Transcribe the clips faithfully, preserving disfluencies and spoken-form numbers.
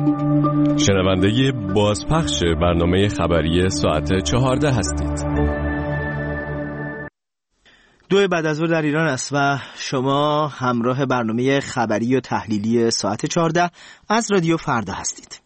شنونده بازپخش برنامه خبری ساعت چهارده هستید. دو بعد از ظهر در ایران است و شما همراه برنامه خبری و تحلیلی ساعت چهارده از رادیو فردا هستید.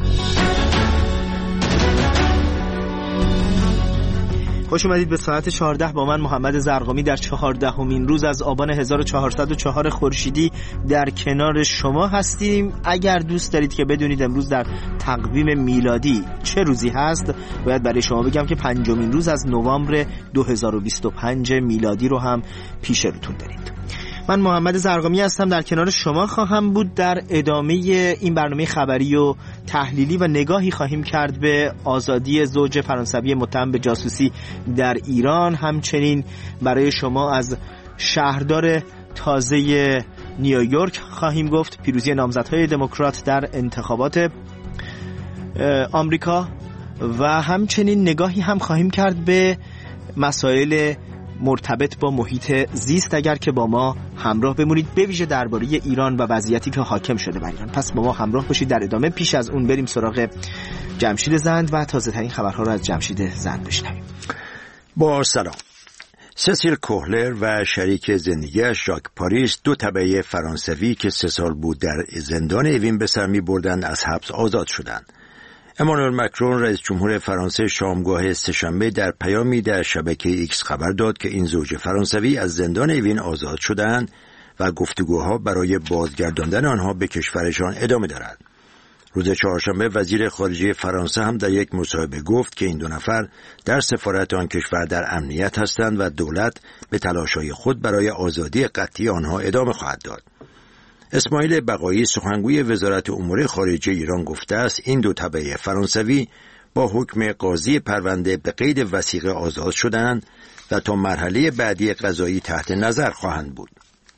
خوش اومدید به ساعت چهارده با من محمد زرقامی در چهاردهمین روز از آبان هزار و چهارصد و چهار خورشیدی در کنار شما هستیم. اگر دوست دارید که بدونید امروز در تقویم میلادی چه روزی هست، باید برای شما بگم که پنجمین روز از نوامبر دو هزار و بیست و پنج میلادی رو هم پیش روتون دارید. من محمد زرقامی هستم، در کنار شما خواهم بود. در ادامه این برنامه خبری و تحلیلی و نگاهی خواهیم کرد به آزادی زوج فرانسوی متهم به جاسوسی در ایران. همچنین برای شما از شهردار تازه نیویورک خواهیم گفت، پیروزی نامزدهای دموکرات در انتخابات آمریکا، و همچنین نگاهی هم خواهیم کرد به مسائل مرتبط با محیط زیست. اگر که با ما همراه بمونید، به ویژه درباره ایران و وضعیتی که حاکم شده بر ایران. پس با ما همراه باشید در ادامه. پیش از اون بریم سراغ جمشید زند و تازه ترین خبرها رو از جمشید زند بشنویم. با سلام. سسیل کوهلر و شریک زندگیش ژاک پاریس، دو تبعه فرانسوی که سه سال بود در زندان اوین به سر می بردند، از حبس آزاد شدند. امانوئل مکرون رئیس جمهور فرانسه شامگاه سه‌شنبه در پیامی در شبکه ایکس خبر داد که این زوج فرانسوی از زندان اوین آزاد شدند و گفتگوها برای بازگرداندن آنها به کشورشان ادامه دارد. روز چهارشنبه وزیر خارجه فرانسه هم در یک مصاحبه گفت که این دو نفر در سفارت آن کشور در امنیت هستند و دولت به تلاش‌های خود برای آزادی قطعی آنها ادامه خواهد داد. اسماعیل بقایی، سخنگوی وزارت امور خارجه ایران، گفته است این دو تبعه فرانسوی با حکم قاضی پرونده به قید وثیقه آزاد شدند و تا مرحله بعدی قضایی تحت نظر خواهند بود.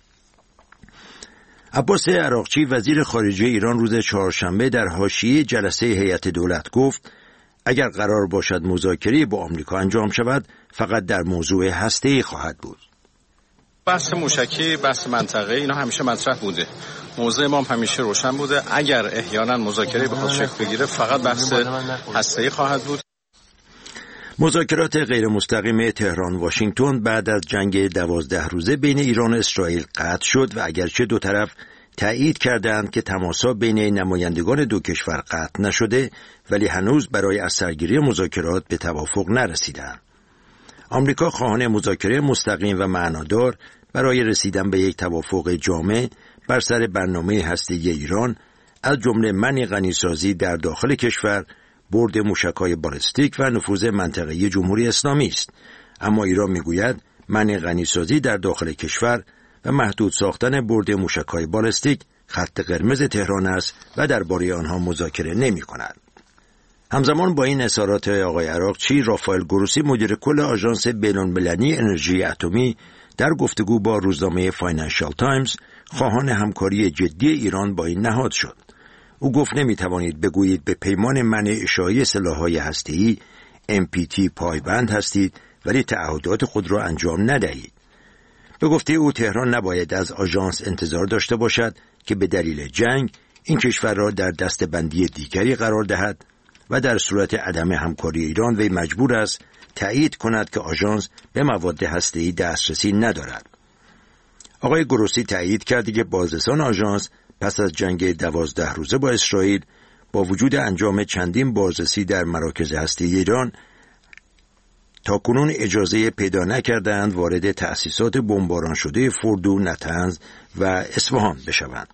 عباس عراقچی، وزیر خارجه ایران، روز چهارشنبه در حاشیه جلسه هیئت دولت گفت اگر قرار باشد مذاکره با آمریکا انجام شود، فقط در موضوع هسته‌ای خواهد بود. بحث موشکی، بحث منطقه، اینا همیشه مطرح بوده. موضوع ما هم همیشه روشن بوده. اگر احیانا مذاکره بخواد شکل بگیره، فقط بحث هسته‌ای خواهد بود. مذاکرات غیر مستقیم تهران واشنگتن بعد از جنگ دوازده روزه بین ایران و اسرائیل قطع شد و اگرچه دو طرف تایید کردند که تماس‌ها بین نمایندگان دو کشور قطع نشده، ولی هنوز برای از سرگیری مذاکرات به توافق نرسیدند. آمریکا خواهان مذاکره مستقیم و معنادار برای رسیدن به یک توافق جامع بر سر برنامه هسته‌ای ایران، از جمله منع غنیسازی در داخل کشور، برد موشک‌های بالستیک و نفوذ منطقه‌ای جمهوری اسلامی است. اما ایران میگوید منع غنیسازی در داخل کشور و محدود ساختن برد موشک‌های بالستیک خط قرمز تهران است و درباره آنها مذاکره نمی‌کند. همزمان با این اظهارات آقای عراقچی، رافائل گروسی، مدیر کل آژانس بین‌المللی انرژی اتمی، در گفتگو با روزنامه فاینانشال تایمز خواهان همکاری جدی ایران با این نهاد شد. او گفت نمی‌توانید بگویید به پیمان منع اشاعه سلاح‌های هسته‌ای ام پی تی پایبند هستید ولی تعهدات خود را انجام ندهید. به گفته او، تهران نباید از آژانس انتظار داشته باشد که به دلیل جنگ این کشور را در دسته‌بندی دیگری قرار دهد و در صورت عدم همکاری ایران وی مجبور است تأیید کند که آژانس به مواد هسته‌ای دسترسی ندارد. آقای گروسی تأیید کرد که بازرسان آژانس پس از جنگ دوازده روزه با اسرائیل با وجود انجام چندین بازرسی در مراکز هسته‌ای ایران تاکنون اجازه پیدا نکردند وارد تأسیسات بمباران شده فردو، نتنز و اصفهان بشوند.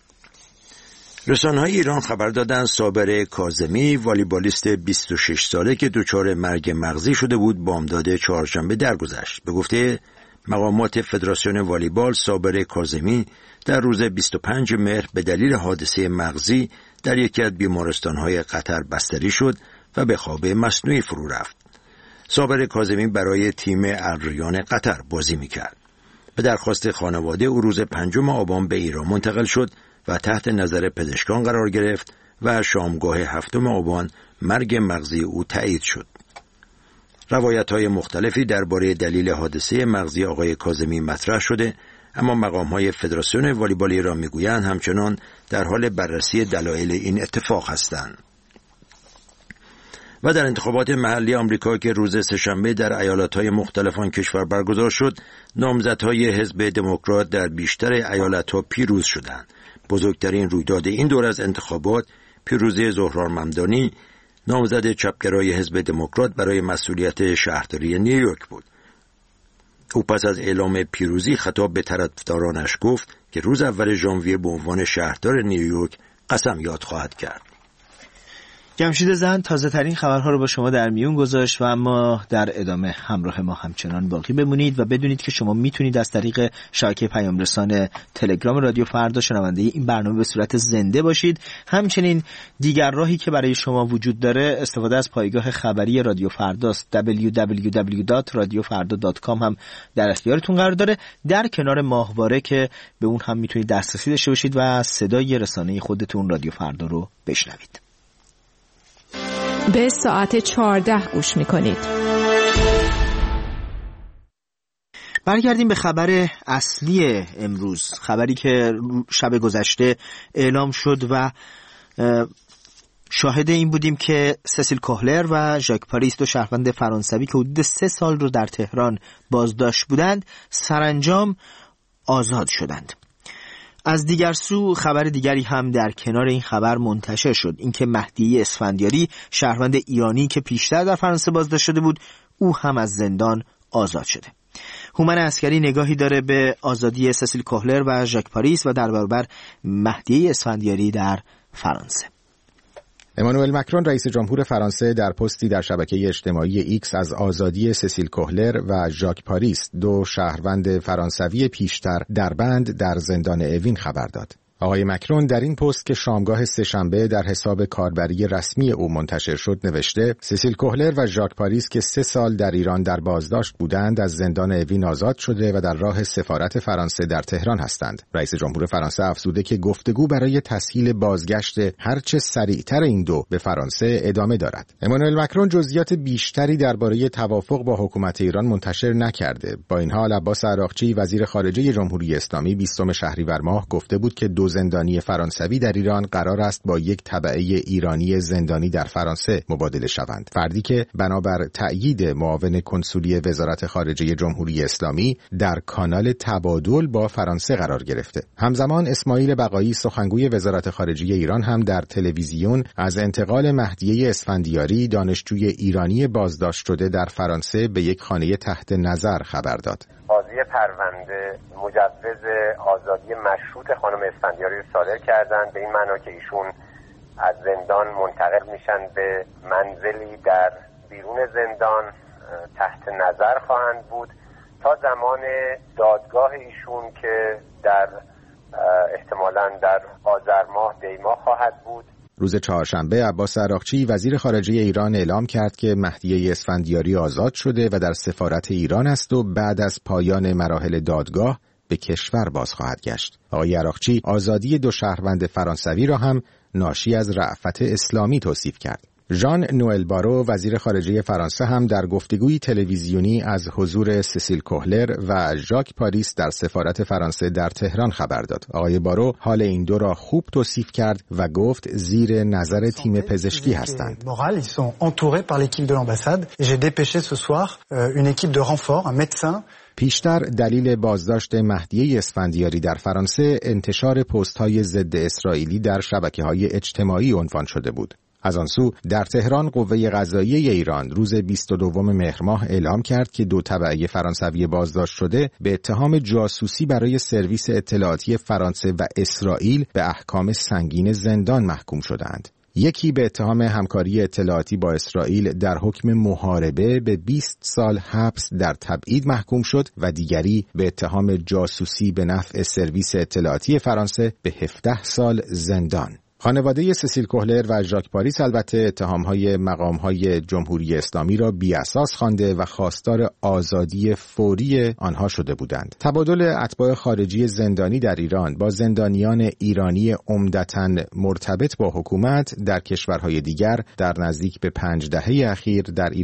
رسانه‌های ایران خبر دادند صابر کاظمی، والیبالیست بیست و شش ساله که دچار مرگ مغزی شده بود، بامداد چهارشنبه درگذشت. به گفته مقامات فدراسیون والیبال، صابر کاظمی در روز بیست و پنج مهر به دلیل حادثه مغزی در یکی از بیمارستان‌های قطر بستری شد و به خواب مصنوعی فرو رفت. صابر کاظمی برای تیم الریان قطر بازی می‌کرد. به درخواست خانواده او روز پنجم آبان به ایران منتقل شد و تحت نظر پزشکان قرار گرفت و شامگاه هفتم آبان مرگ مغزی او تایید شد. روایت‌های مختلفی درباره دلیل حادثه مغزی آقای کاظمی مطرح شده، اما مقام‌های فدراسیون والیبال ایران میگویند همچنان در حال بررسی دلایل این اتفاق هستند. و در انتخابات محلی آمریکا که روز سه‌شنبه در ایالت‌های مختلف آن کشور برگزار شد، نامزدهای حزب دموکرات در بیشتر ایالت‌ها پیروز شدند. بزرگترین رویداد این دور از انتخابات پیروزی زهران ممدانی، نامزد چپگرای حزب دموکرات برای مسئولیت شهرداری نیویورک بود. او پس از اعلام پیروزی خطاب به طرفدارانش گفت که روز اول ژانویه به عنوان شهردار نیویورک قسم یاد خواهد کرد. جمشید زند تازه ترین خبرها رو با شما در میون گذاشت و اما در ادامه همراه ما همچنان باقی بمونید و بدونید که شما میتونید از طریق شبکه پیام رسان تلگرام رادیو فردا شنونده این برنامه به صورت زنده باشید. همچنین دیگر راهی که برای شما وجود داره استفاده از پایگاه خبری رادیو فرداست. دبلیو دبلیو دبلیو دات رادیو فردا دات کام هم در اختیارتون قرار داره، در کنار ماهواره که به اون هم میتونید دسترسی داشته باشید و صدای رسانه خودتون رادیو فردا رو بشنوید. به ساعت چهارده گوش میکنید. برگردیم به خبر اصلی امروز، خبری که شب گذشته اعلام شد و شاهد این بودیم که سسیل کوهلر و ژاک پاریس، دو شهروند فرانسوی که حدود سه سال رو در تهران بازداشت بودند، سرانجام آزاد شدند. از دیگر سو خبر دیگری هم در کنار این خبر منتشر شد، اینکه مهدی اسفندیاری، شهروند ایرانی که پیشتر در فرانسه بازداشت شده بود، او هم از زندان آزاد شده. هومن عسکری نگاهی داره به آزادی سسیل کوهلر و ژاک پاریس و در برابر مهدی اسفندیاری در فرانسه. امانوئل مکرون رئیس جمهور فرانسه در پستی در شبکه اجتماعی ایکس از آزادی سسیل کوهلر و ژاک پاریس، دو شهروند فرانسوی پیشتر در بند در زندان اوین خبر داد. آقای مکرون در این پست که شامگاه سه‌شنبه در حساب کاربری رسمی او منتشر شد نوشته: سسیل کوهلر و ژاک پاریس که سه سال در ایران در بازداشت بودند از زندان اوین آزاد شده و در راه سفارت فرانسه در تهران هستند. رئیس جمهور فرانسه افزوده که گفتگو برای تسهیل بازگشت هرچه سریعتر این دو به فرانسه ادامه دارد. امانوئل مکرون جزئیات بیشتری درباره توافق با حکومت ایران منتشر نکرده. با این حال عباس عراقچی وزیر خارجه جمهوری اسلامی بیستم شهریور ماه گفته بود که دو زندانی فرانسوی در ایران قرار است با یک تبعه ایرانی زندانی در فرانسه مبادله شوند. فردی که بنابر تأیید معاون کنسولی وزارت خارجه جمهوری اسلامی در کانال تبادل با فرانسه قرار گرفته. همزمان اسماعیل بقایی سخنگوی وزارت خارجه ایران هم در تلویزیون از انتقال مهدی اسفندیاری، دانشجوی ایرانی بازداشت شده در فرانسه، به یک خانه تحت نظر خبر داد. قاضی پرونده مجوز آزادی مشروط خانم اسفندیاری رو صادر کردند، به این معنا که ایشون از زندان منتقل میشن به منزلی در بیرون زندان تحت نظر خواهند بود تا زمان دادگاه ایشون که در احتمالاً در آذر ماه دی ماه خواهد بود. روز چهارشنبه عباس عراقچی وزیر خارجه ایران اعلام کرد که مهدی اسفندیاری آزاد شده و در سفارت ایران است و بعد از پایان مراحل دادگاه به کشور باز خواهد گشت. آقای عراقچی آزادی دو شهروند فرانسوی را هم ناشی از رأفت اسلامی توصیف کرد. ژان نوئل بارو وزیر خارجه فرانسه هم در گفتگوی تلویزیونی از حضور سسیل کوهلر و ژاک پاریس در سفارت فرانسه در تهران خبر داد. آقای بارو حال این دو را خوب توصیف کرد و گفت زیر نظر تیم پزشکی هستند. پیشتر دلیل بازداشت مهدی اسفندیاری در فرانسه انتشار پست‌های ضد اسرائیلی در شبکه‌های اجتماعی عنوان شده بود. از آن سو در تهران قوه قضاییه ایران روز بیست و دوم مهر ماه اعلام کرد که دو تبعه فرانسوی بازداشت شده به اتهام جاسوسی برای سرویس اطلاعاتی فرانسه و اسرائیل به احکام سنگین زندان محکوم شدند. یکی به اتهام همکاری اطلاعاتی با اسرائیل در حکم محاربه به بیست سال حبس در تبعید محکوم شد و دیگری به اتهام جاسوسی به نفع سرویس اطلاعاتی فرانسه به هفده سال زندان. خانواده سسیل کوهلر و ژاک پاریس البته اتهام‌های مقام‌های جمهوری اسلامی را بی‌اساس خوانده و خواستار آزادی فوری آنها شده بودند. تبادل اتباع خارجی زندانی در ایران با زندانیان ایرانی عمدتاً مرتبط با حکومت در کشورهای دیگر در نزدیک به پنج دهه اخیر در ایران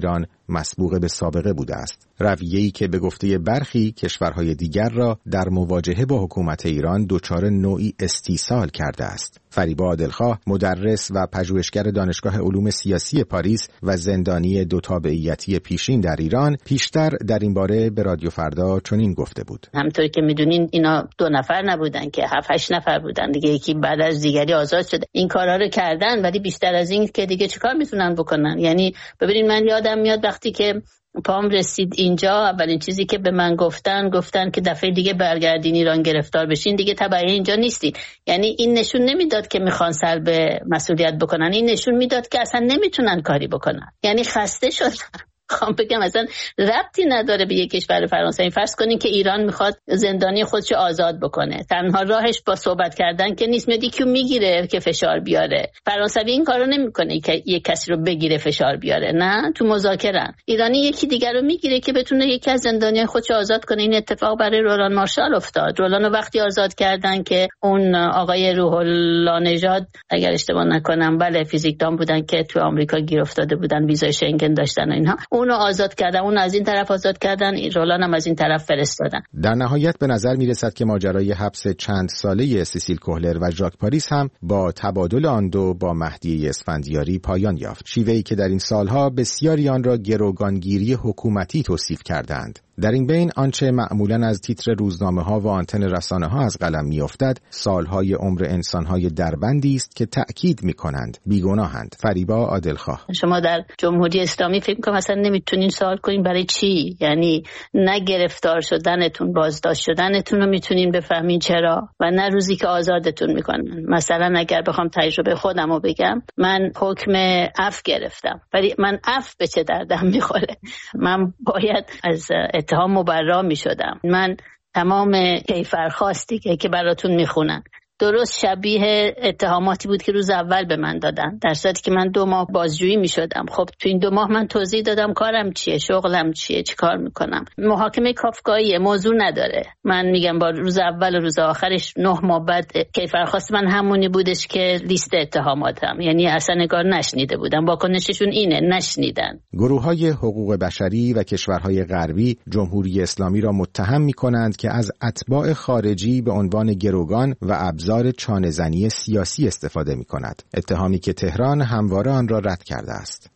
مسبوق به سابقه بوده است. رویه‌ای که به گفته برخی کشورهای دیگر را در مواجهه با حکومت ایران دچار نوعی استیصال کرده است. فریبا عادلخواه، مدرس و پژوهشگر دانشگاه علوم سیاسی پاریس و زندانی دو تابعیتی پیشین در ایران، پیشتر در این باره به رادیو فردا چنین گفته بود: همونطور که میدونین اینا دو نفر نبودن که هفت هشت نفر بودن دیگه، یکی بعد از دیگری آزاد شده. این کارا رو کردن، ولی بیشتر از این که دیگه چیکار میتونن بکنن؟ یعنی ببینید، من یادم میاد وقتی که پام رسید اینجا، اولین چیزی که به من گفتن گفتن که دفعه دیگه برگردین ایران گرفتار بشین، دیگه تبعی اینجا نیستید. یعنی این نشون نمیداد که میخوان سلب مسئولیت بکنن، این نشون میداد که اصلا نمیتونن کاری بکنن. یعنی خسته شدن. خواهم بگم اصلا ربطی نداره به یک کشور فرانسه. این فرض کنین که ایران میخواد زندانی خودشو آزاد بکنه، تنها راهش با صحبت کردن که نیست، میاد یکیو میگیره که فشار بیاره. فرانسوی این کارو نمیکنه که یک کسی رو بگیره فشار بیاره، نه، تو مذاکرهن. ایرانی یکی دیگر رو میگیره که بتونه یکی از زندانیان خودشو آزاد کنه. این اتفاق برای رولان مارشال افتاد. رولانو وقتی آزاد کردن که اون آقای روح الله نژاد، اگر اشتباه نکنم، بله، فیزیکدان بودن که تو آمریکا گیر افتاده بودن، ویزای شنگن داشتن و اینها، اونو آزاد کردن، اون از این طرف آزاد کردن، رولان هم از این طرف فرستادن. در نهایت به نظر میرسد که ماجرای حبس چند ساله سیسیل کوهلر و ژاک پاریس هم با تبادل آن دو با مهدی اسفندیاری پایان یافت. شیوهی که در این سالها بسیاری آن را گروگانگیری حکومتی توصیف کردند. در این بین آنچه معمولاً از تیتر روزنامه‌ها و آنتن رسانه‌ها از قلم می‌افتد، سالهای عمر انسان‌های دربندی است که تأکید می‌کنند بیگناهند. فریبا عادلخواه: شما در جمهوری اسلامی فکر می‌کنم مثلا نمی‌تونین سوال کنین برای چی؟ یعنی نه گرفتار شدنتون، بازداشت شدنتون رو می‌تونین بفهمین چرا، و نه روزی که آزادتون می‌کنن. مثلا اگر بخوام تجربه خودم رو بگم، من حکم عفو گرفتم، ولی من عفو به چه دردم می‌خوره؟ من باید از اتهام مبرا می شدم. من تمام کیفرخواستی که, که براتون می خونن درست شبیه اتهاماتی بود که روز اول به من دادن، در صورتی که من دو ماه بازجویی می شدم. خب تو این دو ماه من توضیح دادم کارم چیه، شغلم چیه، چی کار میکنم. محاکمه کافکاییه، موضوع نداره. من میگم با روز اول و روز آخرش نه ماه بعد کیفرخواست من همونی بودش که لیست اتهاماتم، یعنی اصلا نگار نشنیده بودم. واکنششون اینه، نشنیدن. گروه‌های حقوق بشری و کشورهای غربی جمهوری اسلامی را متهم می‌کنند که از اتباع خارجی به عنوان گروگان و ابزار چانه‌زنی سیاسی استفاده می‌کند. اتهامی که تهران همواره آن را رد کرده است.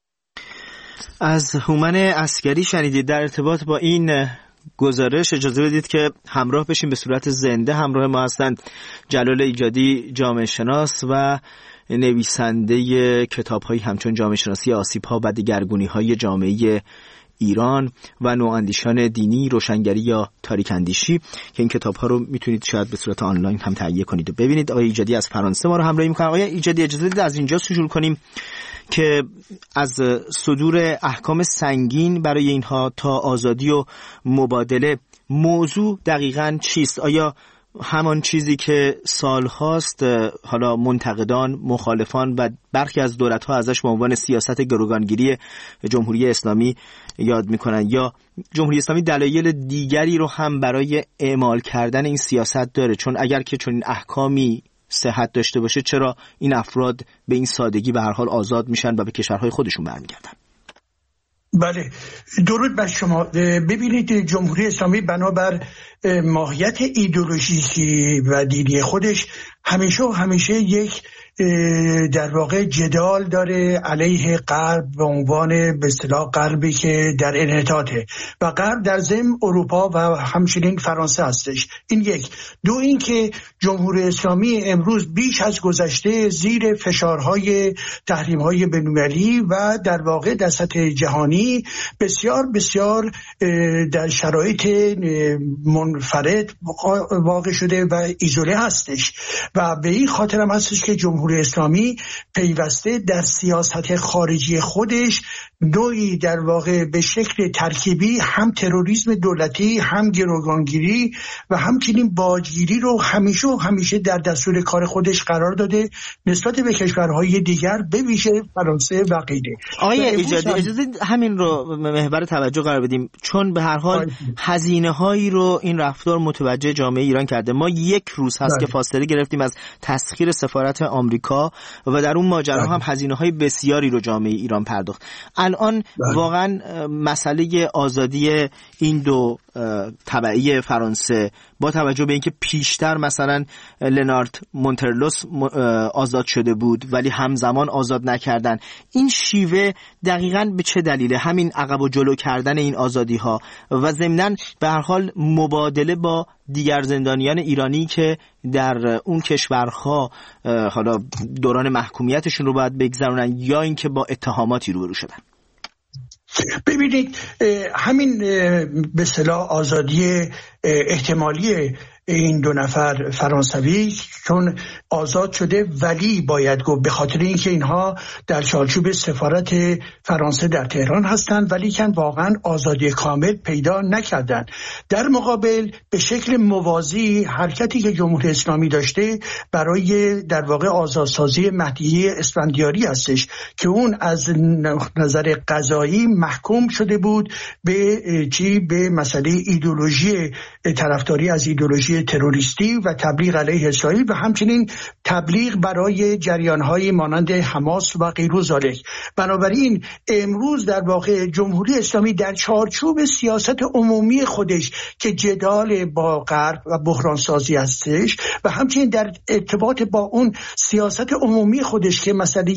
از هومن عسکری شنیدید. در ارتباط با این گزارش اجازه بدید که همراه بشیم، به صورت زنده همراه ما هستند جلال ایجادی، جامعه شناس و نویسنده کتاب‌هایی همچون جامعه شناسی آسیب‌ها و دگرگونی‌های جامعه ایران و نواندیشان دینی، روشنگری یا تاریک اندیشی، که این کتاب‌ها رو میتونید شاید به صورت آنلاین هم تهیه کنید و ببینید. آقای ایجادی از فرانسه ما رو همراهی می‌کنن. آقای ایجادی، اجازه بدید از اینجا شروع کنیم که از صدور احکام سنگین برای اینها تا آزادی و مبادله، موضوع دقیقاً چیست؟ آیا همان چیزی که سالهاست حالا منتقدان، مخالفان و برخی از دولت‌ها ازش به عنوان سیاست گروگانگیری جمهوری اسلامی یاد می‌کنن، یا جمهوری اسلامی دلایل دیگری رو هم برای اعمال کردن این سیاست داره؟ چون اگر که چون این احکامی صحت داشته باشه، چرا این افراد به این سادگی به هر حال آزاد میشن و به کشورهای خودشون برمیگردن؟ بله، درود بر شما. ببینید، جمهوری اسلامی بنابر ماهیت ایدئولوژیکی و دینی خودش همیشه و همیشه یک در واقع جدال داره علیه غرب به عنوان به اصطلاح غربی که در انحطاطه و غرب در ضمن اروپا و همچنین فرانسه هستش. این یک. دو، این که جمهوری اسلامی امروز بیش از گذشته زیر فشارهای تحریم‌های بین‌المللی و در واقع در سطح جهانی بسیار بسیار در شرایط منفرد واقع شده و ایزوله هستش و به این خاطر هم هستش که جمهوری اسلامی پیوسته در سیاست خارجی خودش نوعی در واقع به شکل ترکیبی هم تروریسم دولتی، هم گروگانگیری و همچنین باجگیری رو همیشه و همیشه در دستور کار خودش قرار داده نسبت به کشورهای دیگر، به ویژه فرانسه و غیره. آقای ایجادی، اجازه همین رو محور توجه قرار بدیم، چون به هر حال هزینه هایی رو این رفتار متوجه جامعه ایران کرده. ما یک روز هست که فاصله گرفتیم از تسخیر سفارت آمریکا آمریکا و در اون ماجرا هم هزینه‌های بسیاری رو جامعه ایران پرداخت. الان واقعا مسئله آزادی این دو تبعی فرانسه با توجه به اینکه پیشتر مثلا لنارد مونترلوس آزاد شده بود ولی همزمان آزاد نکردن، این شیوه دقیقاً به چه دلیله؟ همین عقب و جلو کردن این آزادی ها و ضمناً به هر حال مبادله با دیگر زندانیان ایرانی که در اون کشورها حالا دوران محکومیتشون رو باید بگذرونن یا اینکه با اتهاماتی روبرو شدن. ببینید همین به اصطلاح آزادی احتمالی این دو نفر فرانسوی چون آزاد شده ولی باید گفت به خاطر اینکه اینها در چارچوب سفارت فرانسه در تهران هستند ولی کن واقعا آزادی کامل پیدا نکردن. در مقابل به شکل موازی حرکتی که جمهوری اسلامی داشته برای در واقع آزادسازی مهدیه اسفندیاری هستش که اون از نظر قضایی محکوم شده بود به چی؟ به مسئله ایدئولوژی طرفداری از ایدئولوژی تروریستی و تبلیغ علیه اسرائیل و همچنین تبلیغ برای جریان‌های مانند حماس و غیر ذالک. بنابراین امروز در واقع جمهوری اسلامی در چارچوب سیاست عمومی خودش که جدال با غرب و بحران سازی هستش و همچنین در ارتباط با اون سیاست عمومی خودش که مسئله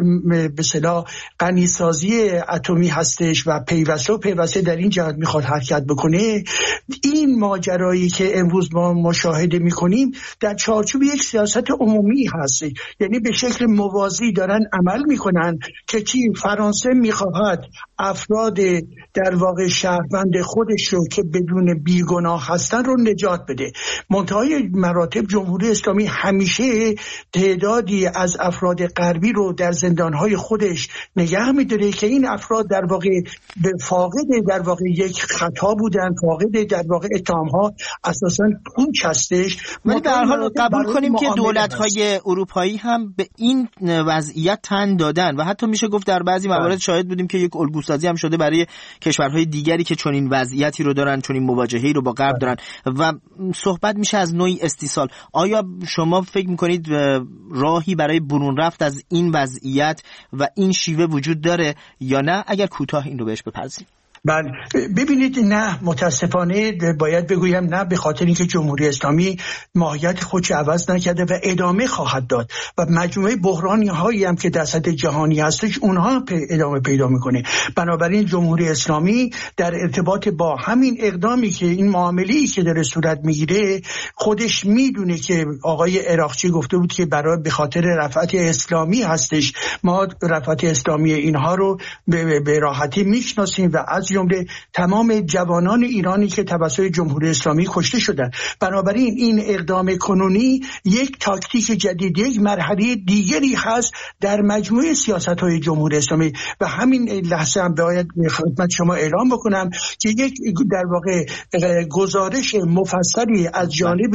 به اصطلاح غنیسازی اتمی هستش و پیوسته و پیوسته در این جهت میخواد حرکت بکنه، این ماجرایی که امروز ما مشاهده میکنیم در چارچوب یک سیاست عمومی هست، یعنی به شکل موازی دارن عمل میکنن که چی؟ فرانسه میخواهد افراد در واقع شهروند خودش رو که بدون بیگناه هستن رو نجات بده. منتهای مراتب جمهوری اسلامی همیشه تعدادی از افراد غربی رو در زندانهای خودش نگه میداره که این افراد در واقع به فاقد در واقع یک خطا بودن، فاقد در واقع اتهام‌ها اساساً پوچ هستش. ولی در حال قبول کنیم که دولت‌های اروپایی هم به این وضعیت تن دادن و حتی میشه گفت در بعضی موارد شاهد بودیم که یک الگوسازی هم شده برای کشورهای دیگری که چنین وضعیتی رو دارن، چنین مواجهه‌ای رو با غرب دارن و صحبت میشه از نوعی استیصال. آیا شما فکر میکنید راهی برای برون رفت از این وضعیت و این شیوه وجود داره یا نه؟ اگر کوتاه این رو بهش بپردازیم. بله ببینید، نه متاسفانه باید بگویم نه، به خاطر اینکه جمهوری اسلامی ماهیت خودش عوض نکرده و ادامه خواهد داد و مجموعه بحرانی هایی هم که در سطح جهانی هستش اونها ادامه پیدا میکنه. بنابراین جمهوری اسلامی در ارتباط با همین اقدامی که این معامله‌ای که داره صورت میگیره خودش میدونه که آقای عراقچی گفته بود که برای به خاطر رفعت اسلامی هستش، ما رفعت اسلامی اینها رو به, به راحتی میشناسیم و از جمله تمام جوانان ایرانی که توسط جمهوری اسلامی کشته شدند. بنابراین این اقدام کنونی یک تاکتیک جدید، یک مرحله دیگری هست در مجموعه سیاست‌های جمهوری اسلامی و همین لحظه هم باید خدمت شما اعلام بکنم که یک در واقع گزارش مفصلی از جانب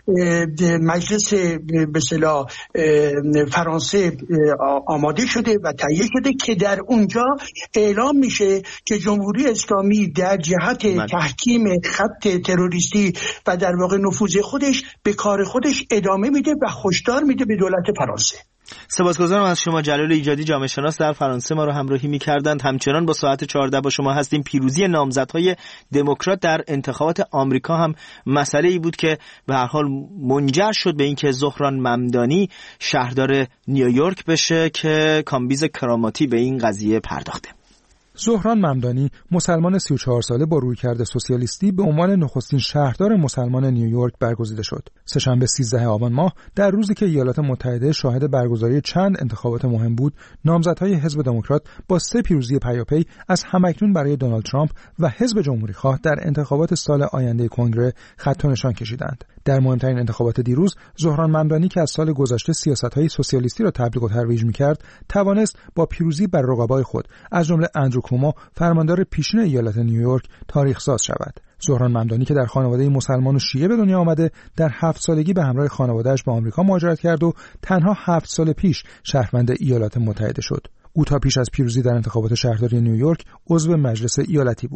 مجلس به اصطلاح فرانسه آماده شده و تهیه شده که در اونجا اعلام میشه که جمهوری اسلامی در جهت من. تحکیم خط تروریستی و در واقع نفوذ خودش به کار خودش ادامه میده و هشدار میده به دولت فرانسه. سپاسگزارم از شما جلال ایجادی، جامعه شناس در فرانسه، ما رو همراهی می‌کردند. همچنان با ساعت چهارده با شما هستیم. پیروزی نامزدهای دموکرات در انتخابات آمریکا هم مسئله‌ای بود که به هر حال منجر شد به اینکه زهران ممدانی شهردار نیویورک بشه که کامبیز کراماتی به این قضیه پرداخته. زهران ممدانی مسلمان سی و چهار ساله با رویکرد سوسیالیستی به عنوان نخستین شهردار مسلمان نیویورک برگزیده شد. سه‌شنبه سیزدهم آبان ماه در روزی که ایالات متحده شاهد برگزاری چند انتخابات مهم بود، نامزدهای حزب دموکرات با سه پیروزی پیاپی از همکنون برای دونالد ترامپ و حزب جمهوری‌خواه در انتخابات سال آینده کنگره خط و نشان کشیدند. در مهمترین انتخابات دیروز، زهران ممدانی که از سال گذشته سیاست‌های سوسیالیستی را تبلیغ و ترویج می‌کرد، توانست با پیروزی بر رقبای خود از جمله اندرو کومو، فرماندار پیشین ایالت نیویورک، تاریخ ساز شود. زهران ممدانی که در خانواده مسلمان و شیعه به دنیا آمده، در هفت سالگی به همراه خانواده‌اش به آمریکا مهاجرت کرد و تنها هفت سال پیش شهروند ایالات متحده شد. او تا پیش از پیروزی در انتخابات شهرداری نیویورک عضو مجلس ایالتی بود.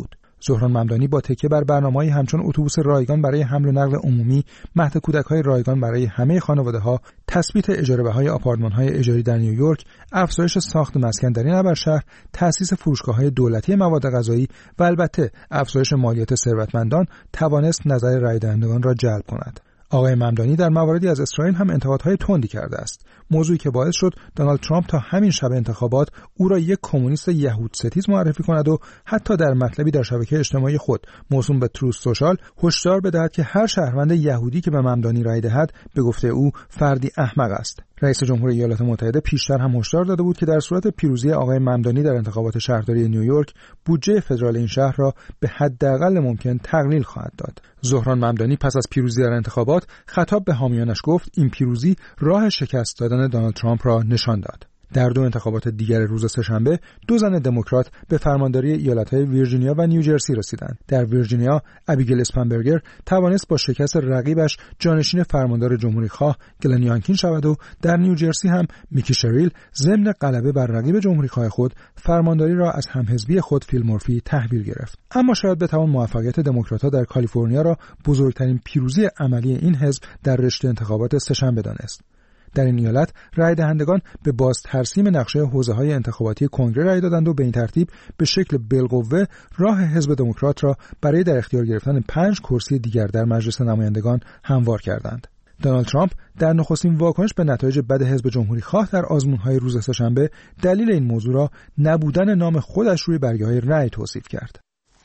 زهران ممدانی با تکیه بر برنامه‌های همچون اتوبوس رایگان برای حمل و نقل عمومی، مهد کودک‌های رایگان برای همه خانواده‌ها، تثبیت اجاره بهای آپارتمان‌های اجاری در نیویورک، افزایش ساخت مسکن در این ابرشهر، تأسیس فروشگاه‌های دولتی مواد غذایی و البته افزایش مالیات ثروتمندان توانست نظر رای دهندگان را جلب کند. آقای ممدانی در مواردی از اسرائیل هم انتقادهای تندی کرده است، موضوعی که باعث شد دونالد ترامپ تا همین شب انتخابات او را یک کمونیست یهود ستیز معرفی کند و حتی در مطلبی در شبکه اجتماعی خود موسوم به تروث سوشال هشدار بدهد که هر شهروند یهودی که به ممدانی رای دهد به گفته او فردی احمق است. رئیس جمهور ایالات متحده پیشتر هم هشدار داده بود که در صورت پیروزی آقای ممدانی در انتخابات شهرداری نیویورک بودجه فدرال این شهر را به حداقل ممکن تقلیل خواهد داد. زهران ممدانی پس از پیروزی در انتخابات خطاب به حامیانش گفت این پیروزی راه شکست دادن دونالد ترامپ را نشان داد. در دو انتخابات دیگر روز سه‌شنبه دو زن دموکرات به فرمانداری ایالت‌های ویرجینیا و نیوجرسی رسیدند. در ویرجینیا ابیگیل اسپنبرگر توانست با شکست رقیبش جانشین فرماندار جمهوری‌خواه گلن یانکین شود و در نیوجرسی هم میکی شریل ضمن غلبه بر رقیب جمهوری‌خواه خود فرمانداری را از همحزبی خود فیل مورفی تحویل گرفت. اما شاید بتوان موفقیت دموکرات‌ها در کالیفرنیا را بزرگترین پیروزی عملی این حزب در رشته انتخابات سه‌شنبه دانست. در این ایالت رای دهندگان به باز ترسیم نقشه حوزه‌های انتخاباتی کنگره رای دادند و به این ترتیب به شکل بالقوه راه حزب دموکرات را برای در اختیار گرفتن پنج کرسی دیگر در مجلس نمایندگان هموار کردند. دونالد ترامپ در نخستین واکنش به نتایج بد حزب جمهوری خواه در آزمون‌های روز سه‌شنبه دلیل این موضوع را نبودن نام خودش روی برگه‌های رای توصیف کرد.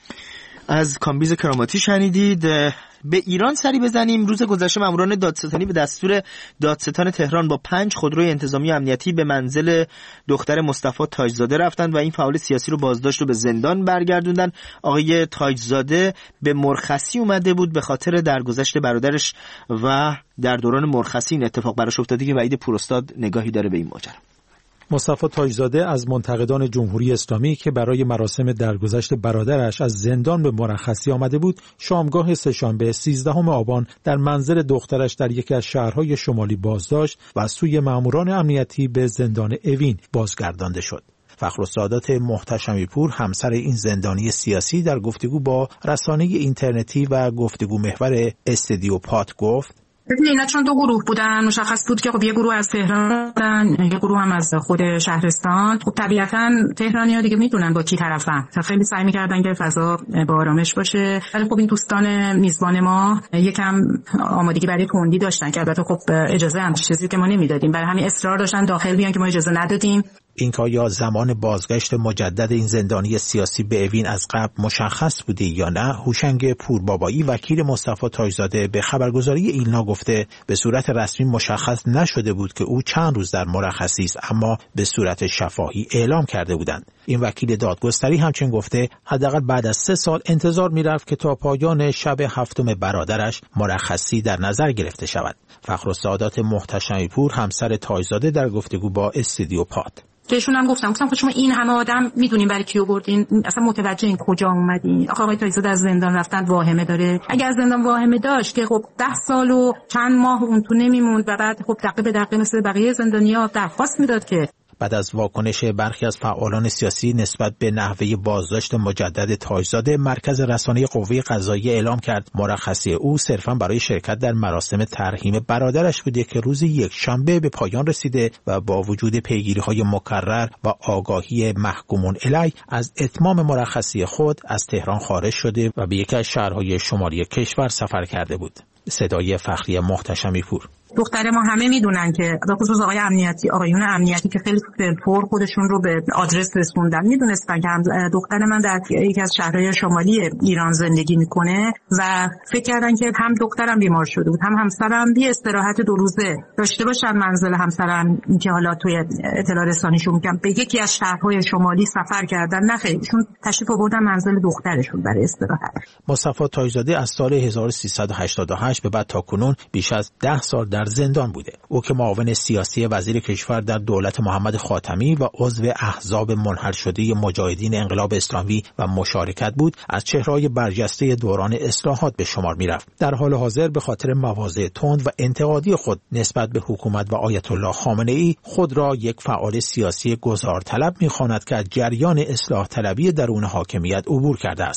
از کامبیز کراماتی شنیدید. به ایران سری بزنیم. روز گذشته ماموران دادستانی به دستور دادستان تهران با پنج خودروی انتظامی امنیتی به منزل دختر مصطفی تاجزاده رفتند و این فعال سیاسی رو بازداشت و به زندان برگردوندن. آقای تاجزاده به مرخصی اومده بود به خاطر درگذشت برادرش و در دوران مرخصی این اتفاق براش افتاده که وحید پوراستاد نگاهی داره به این ماجرا. مصطفی تاجزاده از منتقدان جمهوری اسلامی که برای مراسم درگذشت برادرش از زندان به مرخصی آمده بود، شامگاه سه‌شنبه سیزدهم آبان در منزل دخترش در یکی از شهرهای شمالی بازداشت و از سوی ماموران امنیتی به زندان اوین بازگردانده شد. فخرالسعادات محتشمی پور، همسر این زندانی سیاسی، در گفتگو با رسانه اینترنتی و گفتگو محور استودیو پات گفت: ببین اینا چون دو گروه بودن مشخص بود که خب یه گروه از تهران بودن، یه گروه هم از خود شهرستان. خب طبیعتاً تهرانی‌ها دیگه میدونن با کی طرفن، خیلی سعی می‌کردن که فضا با آرامش باشه. ولی خب این دوستان میزبان ما یکم آمادگی برای کندی داشتن که البته خب اجازه هم چیزی که ما نمیدادیم، برای همین اصرار داشتن داخل بیان که ما اجازه ندادیم. اینکه یا زمان بازگشت مجدد این زندانی سیاسی به اوین از قبل مشخص بوده یا نه، هوشنگ پوربابایی وکیل مصطفی تاجزاده به خبرگزاری ایلنا گفته به صورت رسمی مشخص نشده بود که او چند روز در مرخصی است، اما به صورت شفاهی اعلام کرده بودند. این وکیل دادگستری همچنین گفته حداقل بعد از سه سال انتظار میرفت که تا پایان شب هفتم برادرش مرخصی در نظر گرفته شود. فخرالسعادات محتشمی پور، همسر تاجزاده، در گفتگو با استودیو پاد بهشون هم گفتم گفتم خب شما این همه آدم میدونین برای کی آوردین، اصلا متوجه این کجا اومدین؟ آقا آقای تاجزاده از زندان رفتن واهمه داره. اگر از زندان واهمه داشت که خب ده سال و چند ماه اون تو نمیموند و بعد خب دقیقه به دقیقه مثل بقیه زندانی‌ها درخواست میداد که بعد از واکنش برخی از فعالان سیاسی نسبت به نحوه بازداشت مجدد تاجزاده، مرکز رسانه قوه قضاییه اعلام کرد مرخصی او صرفاً برای شرکت در مراسم ترحیم برادرش بوده که روز یک شنبه به پایان رسیده و با وجود پیگیری‌های مکرر و آگاهی محکومون علیه از اتمام مرخصی خود از تهران خارج شده و به یکی از شهرهای شمالی کشور سفر کرده بود. صدای فخری محتشمی پور. دختر ما همه میدونن که به خصوص آقای امنیتی آقایون امنیتی که خیلی فور خودشون رو به آدرس رسوندن، میدونستن که دختر من در یکی از شهرهای شمالی ایران زندگی میکنه و فکر کردن که هم دخترم بیمار شده بود هم همسرم بی استراحت دو روزه داشته باشن منزل همسرم، اینکه حالا توی اطلاع رسانیشون میگم به یکی از شهرهای شمالی سفر کردن، نه خیلیشون تشریف آوردن منزل دخترشون برای استراحت. مصطفی تاجزاده از سال هزار و سیصد و هشتاد و هشت به بعد تاکنون بیش از ده سال در زندان بوده. او که معاون سیاسی وزیر کشور در دولت محمد خاتمی و عضو احزاب منحل شده مجاهدین انقلاب اسلامی و مشارکت بود، از چهره‌های برجسته دوران اصلاحات به شمار می‌رفت. در حال حاضر به خاطر مواضع تند و انتقادی خود نسبت به حکومت و آیت الله خامنه‌ای خود را یک فعال سیاسی گزارطلب می‌خواند که از جریان اصلاح طلبی درون حاکمیت عبور کرده است.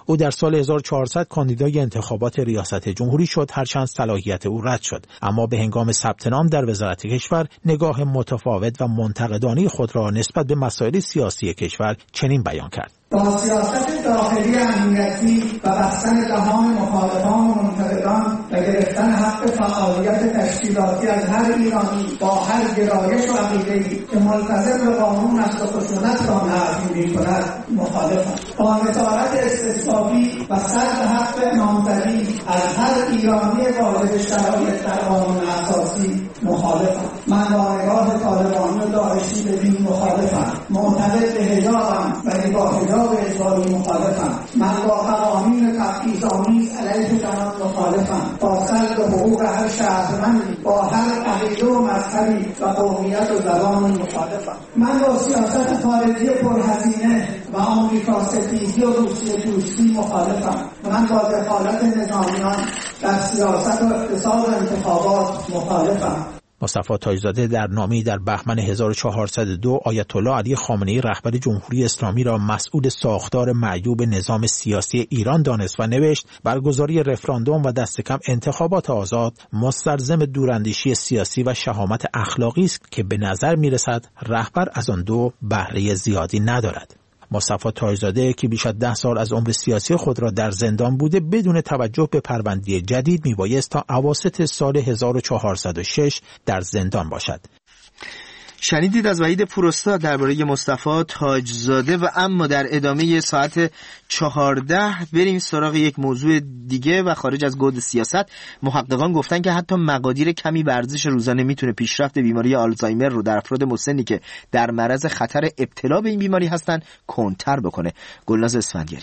او در سال هزار و چهارصد کاندیدای انتخابات ریاست جمهوری شد، هرچند صلاحیت او رد شد، اما به هنگام ثبت نام در وزارت کشور نگاه متفاوت و منتقدانه خود را نسبت به مسائل سیاسی کشور چنین بیان کرد: با سیاست داخلی امنیتی و بستن دهان مخالفان و منتقدان و گرفتن حق فعالیت تشکیلاتی از هر ایرانی با هر گرایش و عقیده‌ای که ملتزم به قانون است و خشونت را نهی می‌کند مخالفم. با نظارت استثبابی و سلب حق نامزدی از هر ایرانی وارد شرایط در قانون اساسی مخالفم. من با نگاه طالبانی و داعشی به دین مخالفم. معتقد به حجابم ولی با حجاب به اجباری مخالفم. من با قوانین تبعیض‌آمیز علیه زنان مخالفم. با سلب حقوق هر شهروندی با هر عقیده و مذهبی و قومیت و زبان مخالفم. من با سیاست خارجی پرهزینه و آمریکا ستیزی و روسیه دوستی مخالفم. من با دخالت نظامیان در سیاست و اقتصاد و انتخابات مخالفم. مصطفی تاج‌زاده در نامه‌ای در بهمن هزار و چهارصد و دو آیت الله علی خامنه‌ای رهبر جمهوری اسلامی را مسئول ساختار معیوب نظام سیاسی ایران دانست و نوشت: برگزاری رفراندوم و دست کم انتخابات آزاد مستلزم دوراندیشی سیاسی و شهامت اخلاقی است که به نظر می‌رسد رهبر از آن دو بهره زیادی ندارد. مصطفی تاج‌زاده که بیش از ده سال از عمر سیاسی خود را در زندان بوده، بدون توجه به پرونده جدید میبایست تا اواسط سال هزار و چهارصد و شش در زندان باشد. شنیدید از وحید پوراستاد درباره مصطفی تاج‌زاده. و اما در ادامه ساعت چهارده بریم سراغ یک موضوع دیگه و خارج از گود سیاست. محققان گفتن که حتی مقادیر کمی ورزش روزانه میتونه پیشرفت بیماری آلزایمر رو در افراد مسنی که در معرض خطر ابتلا به این بیماری هستن کندتر بکنه. گلناز اسفندیاری: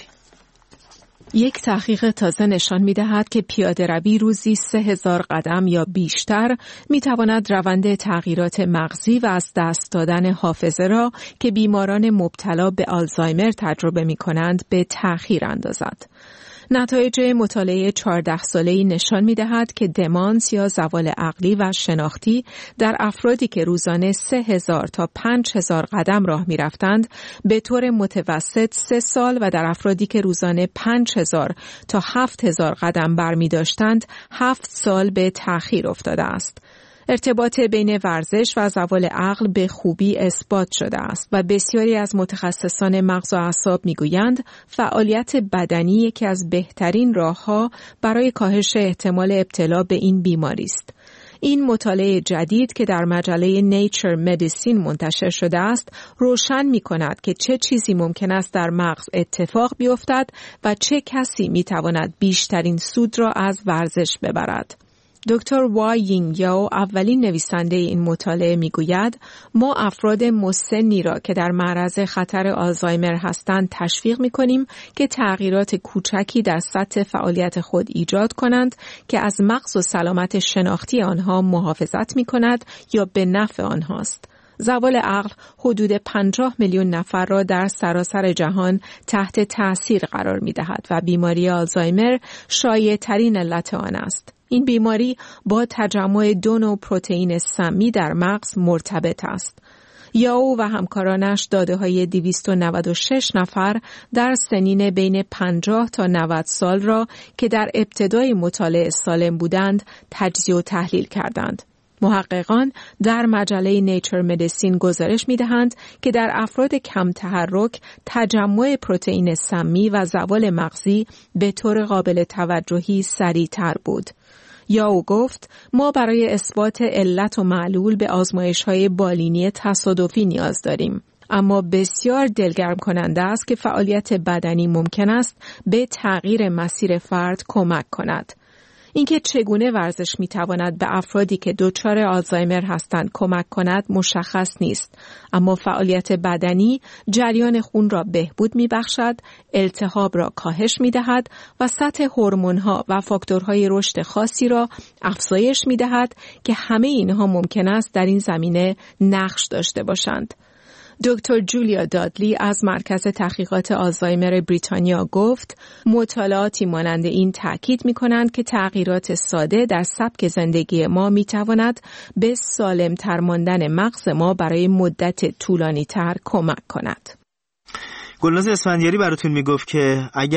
یک تحقیق تازه نشان می‌دهد که پیاده‌روی روزی سه هزار قدم یا بیشتر می‌تواند روند تغییرات مغزی و از دست دادن حافظه را که بیماران مبتلا به آلزایمر تجربه می‌کنند به تأخیر اندازد. نتایج مطالعه چهارده ساله‌ای نشان می‌دهد که دمانس یا زوال عقلی و شناختی در افرادی که روزانه سه هزار تا پنج هزار قدم راه می‌رفتند به طور متوسط سه سال و در افرادی که روزانه پنج هزار تا هفت هزار قدم برمی‌داشتند هفت سال به تأخیر افتاده است. ارتباط بین ورزش و زوال عقل به خوبی اثبات شده است و بسیاری از متخصصان مغز و اعصاب میگویند فعالیت بدنی یکی از بهترین راه‌ها برای کاهش احتمال ابتلا به این بیماری است. این مطالعه جدید که در مجله نیچر مدیسین منتشر شده است روشن می‌کند که چه چیزی ممکن است در مغز اتفاق بیفتد و چه کسی می‌تواند بیشترین سود را از ورزش ببرد. دکتر وای یینگ یاو اولین نویسنده این مطالعه میگوید ما افراد مسنی را که در معرض خطر آلزایمر هستند تشویق میکنیم که تغییرات کوچکی در سطح فعالیت خود ایجاد کنند که از مغز و سلامت شناختی آنها محافظت میکند یا به نفع آنهاست. زوال عقل حدود پنجاه میلیون نفر را در سراسر جهان تحت تأثیر قرار میدهد و بیماری آلزایمر شایع‌ترین علت آن است. این بیماری با تجمع دو نوع پروتئین سمی در مغز مرتبط است. یاو و همکارانش داده‌های دویست و نود و شش نفر در سنین بین پنجاه تا نود سال را که در ابتدای مطالعه سالم بودند تجزیه و تحلیل کردند. محققان در مجله نیچر مدیسین گزارش می‌دهند که در افراد کم تحرک تجمع پروتئین سمی و زوال مغزی به طور قابل توجهی سریع‌تر بود. یاو گفت ما برای اثبات علت و معلول به آزمایش‌های بالینی تصادفی نیاز داریم. اما بسیار دلگرم کننده است که فعالیت بدنی ممکن است به تغییر مسیر فرد کمک کند. اینکه چگونه ورزش میتواند به افرادی که دچار آلزایمر هستند کمک کند مشخص نیست، اما فعالیت بدنی جریان خون را بهبود میبخشد، التهاب را کاهش میدهد و سطح هورمون‌ها و فاکتورهای رشد خاصی را افزایش میدهد که همه اینها ممکن است در این زمینه نقش داشته باشند. دکتر جولیا دادلی از مرکز تحقیقات آلزایمر بریتانیا گفت مطالعاتی مانند این تأکید می‌کنند که تغییرات ساده در سبک زندگی ما می‌تواند به سالم‌تر ماندن مغز ما برای مدت طولانی‌تر کمک کند. گلناز اسفندیاری براتون میگفت که اگر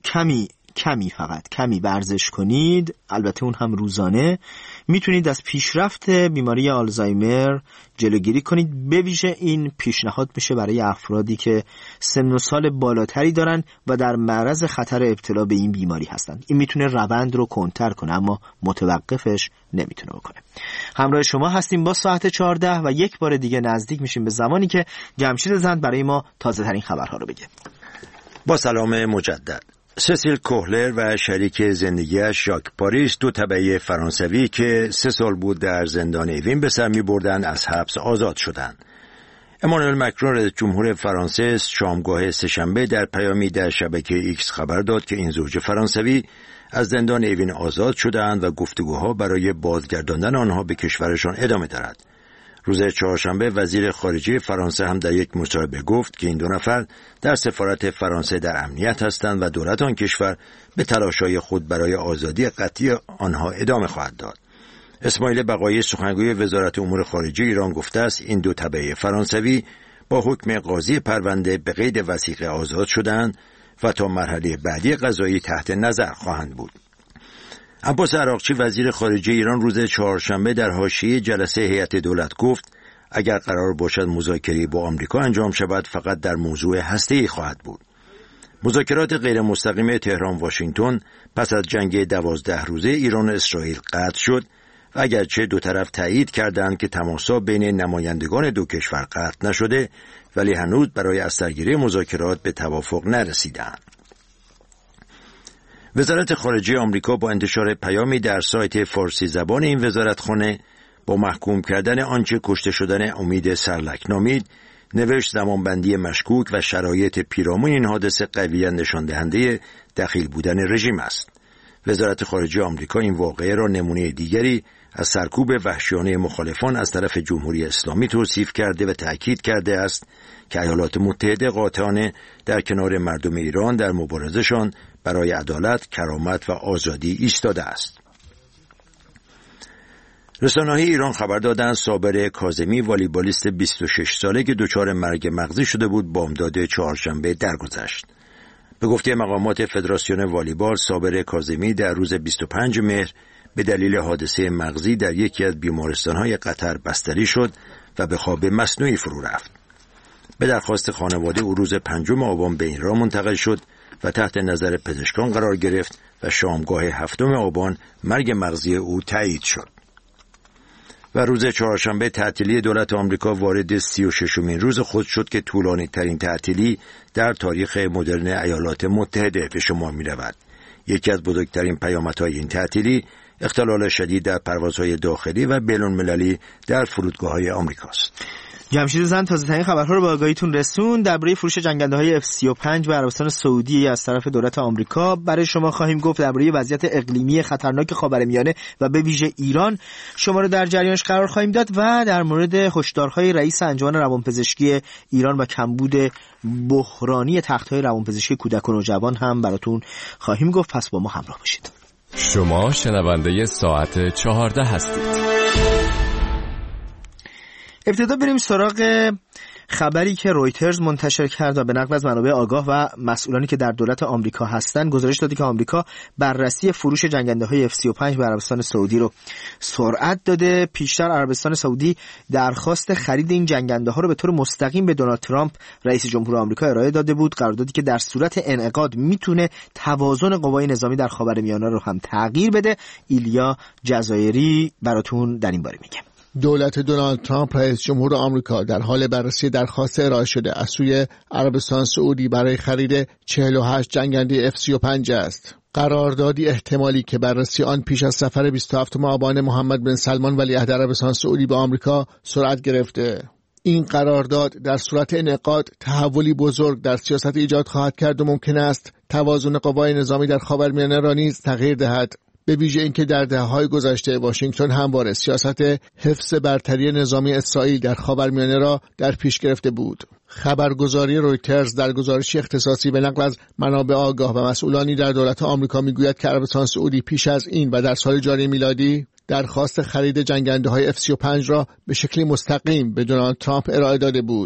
کمی کمی فقط کمی ورزش کنید، البته اون هم روزانه، میتونید از پیشرفت بیماری آلزایمر جلوگیری کنید. به ویژه این پیشنهاد میشه برای افرادی که سن و سال بالاتری دارن و در معرض خطر ابتلا به این بیماری هستند. این میتونه روند رو کنتر کنه اما متوقفش نمیتونه بکنه. همراه شما هستیم با ساعت چهارده و یک بار دیگه نزدیک میشیم به زمانی که جمشید زند برای ما تازه ترین خبرها رو بگه. با سلام مجدد. سسیل کوهلر و شریک زندگیش ژاک پاریس، دو تبعی فرانسوی که سه سال بود در زندان اوین به سر می بردن، از حبس آزاد شدند. امانوئل مکرون رئیس جمهور فرانسه شامگاه سه‌شنبه در پیامی در شبکه ایکس خبر داد که این زوج فرانسوی از زندان اوین آزاد شدند و گفتگوها برای بازگرداندن آنها به کشورشان ادامه دارد. روز چهارشنبه وزیر خارجه فرانسه هم در یک مصاحبه گفت که این دو نفر در سفارت فرانسه در امنیت هستند و دولت آن کشور به تلاش‌های خود برای آزادی قطعی آنها ادامه خواهد داد. اسماعیل بقایی، سخنگوی وزارت امور خارجه ایران، گفته است این دو تبعی فرانسوی با حکم قاضی پرونده به قید وثیقه آزاد شدند و تا مرحله بعدی قضایی تحت نظر خواهند بود. عباس عراقچی، وزیر خارجه ایران، روز چهارشنبه در حاشیه جلسه هیئت دولت گفت اگر قرار باشد مذاکره با آمریکا انجام شود فقط در موضوع هسته‌ای خواهد بود. مذاکرات غیر مستقیم تهران واشنگتن پس از جنگ دوازده روزه ایران و اسرائیل قطع شد و اگرچه دو طرف تایید کردند که تماس‌ها بین نمایندگان دو کشور قطع نشده، ولی هنوز برای از سرگیری مذاکرات به توافق نرسیدند. وزارت خارجه آمریکا با انتشار پیامی در سایت فارسی زبان این وزارتخانه با محکوم کردن آنچه کشته شدن امید سرلک نامید، نوشت زمانبندی مشکوک و شرایط پیرامون این حادثه قویاً نشان دهنده دخیل بودن رژیم است. وزارت خارجه آمریکا این واقعه را نمونه دیگری از سرکوب وحشیانه مخالفان از طرف جمهوری اسلامی توصیف کرده و تأکید کرده است که ایالات متحده قاطعانه در کنار مردم ایران در مبارزهشان برای عدالت، کرامت و آزادی ایستاده است. رسانه‌های ایران خبر دادند صابر کاظمی، والیبالیست بیست و شش ساله که دچار مرگ مغزی شده بود، بامداد چهارشنبه درگذشت. به گفته مقامات فدراسیون والیبال، صابر کاظمی در روز بیست و پنجم مهر به دلیل حادثه مغزی در یکی از بیمارستان‌های قطر بستری شد و به خواب مصنوعی فرو رفت. به درخواست خانواده او روز پنجم آبان به ایران منتقل شد و تحت نظر پزشکان قرار گرفت و شامگاه هفتم آبان مرگ مغزی او تایید شد. و روز چهارشنبه تعطیلی دولت آمریکا وارد سی و ششمین روز خود شد که طولانی ترین تعطیلی در تاریخ مدرن ایالات متحده به شمار می رود. یکی از بزرگترین پیامدهای این تعطیلی اختلال شدید در پروازهای داخلی و بین‌المللی در فرودگاه‌های آمریکاست. جمشید زند تازه ترین خبرها رو به آگاهیتون رسون. درباره فروش جنگنده‌های اف سی و پنج به عربستان سعودی از طرف دولت آمریکا برای شما خواهیم گفت. درباره وضعیت اقلیمی خطرناک خاورمیانه و به ویژه ایران شما رو در جریانش قرار خواهیم داد و در مورد هشدارهای رئیس انجمن روانپزشکی ایران و کمبود بحرانی تخت‌های روانپزشکی کودک و نوجوان هم براتون خواهیم گفت. پس با ما همراه باشید. شما شنونده ساعت چهارده هستید. ابتدا بریم سراغ خبری که رویترز منتشر کرد و به نقل از منابع آگاه و مسئولانی که در دولت آمریکا هستند گزارش داده که آمریکا بررسی فروش جنگنده‌های اف سی و پنج به عربستان سعودی رو سرعت داده. پیشتر عربستان سعودی درخواست خرید این جنگنده‌ها رو به طور مستقیم به دونالد ترامپ رئیس جمهور آمریکا ارائه داده بود، قراردادی که در صورت انعقاد میتونه توازن قوای نظامی در خاورمیانه رو هم تغییر بده. ایلیا جزایری براتون در این باره میگه. دولت دونالد ترامپ رئیس جمهور آمریکا در حال بررسی درخواست ارائه شده از سوی عربستان سعودی برای خرید چهل و هشت جنگنده اف سی و پنج است. قراردادی احتمالی که بررسی آن پیش از سفر بیست و هفتم آبان محمد بن سلمان ولیعهد عربستان سعودی به آمریکا سرعت گرفته. این قرارداد در صورت انعقاد تحولی بزرگ در سیاست ایجاد خواهد کرد و ممکن است توازن قوای نظامی در خاورمیانه را نیز تغییر دهد. به ویژه اینکه در دهه‌های گذشته واشنگتن همواره سیاست حفظ برتری نظامی اسرائیل در خاورمیانه را در پیش گرفته بود. خبرگزاری رویترز در گزارشی اختصاصی به نقل از منابع آگاه و مسئولانی در دولت آمریکا میگوید که عربستان سعودی پیش از این و در سال جاری میلادی درخواست خرید جنگنده‌های اف سی و پنج را به شکلی مستقیم به دونالد ترامپ ارائه داده بود.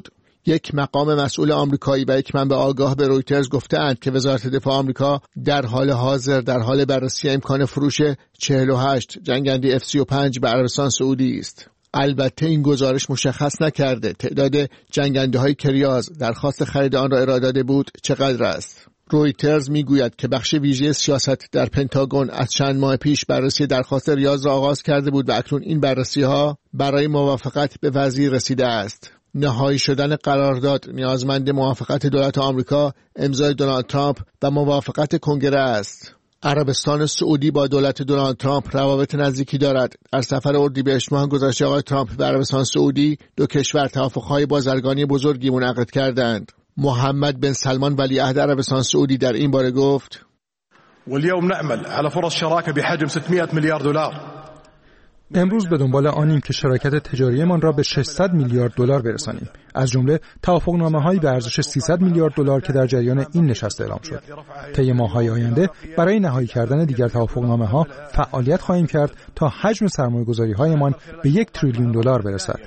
یک مقام مسئول آمریکایی و یک منبع آگاه به رویترز گفتند که وزارت دفاع آمریکا در حال حاضر در حال بررسی امکان فروش چهل و هشت جنگنده اف سی و پنج به عربستان سعودی است. البته این گزارش مشخص نکرده تعداد جنگنده‌های که ریاض درخواست خرید آن را ارائه داده بود چقدر است. رویترز میگوید که بخش ویژه سیاست در پنتاگون از چند ماه پیش بررسی درخواست ریاض را آغاز کرده بود و اکنون این بررسی‌ها برای موافقت به وزیر رسیده است. نهایی شدن قرارداد نیازمند موافقت دولت آمریکا، امضای دونالد ترامپ و موافقت کنگره است. عربستان سعودی با دولت دونالد ترامپ روابط نزدیکی دارد. در سفر اردیبهشت ماه گذشته آقای ترامپ به عربستان سعودی دو کشور توافق‌های بازرگانی بزرگی منعقد کردند. محمد بن سلمان ولیعهد عربستان سعودی در این باره گفت: واليوم نعمل على فرص شراكة بحجم ستمائة میلیارد دلار. امروز به دنبال آنیم که شراکت تجاریمان را به ششصد میلیارد دلار برسانیم، از جمله توافقنامه‌هایی به ارزش سیصد میلیارد دلار که در جریان این نشست اعلام شد. طی ماه‌های آینده برای نهایی کردن دیگر توافقنامه‌ها فعالیت خواهیم کرد تا حجم سرمایه‌گذاری‌هایمان به یک تریلیون دلار برسد.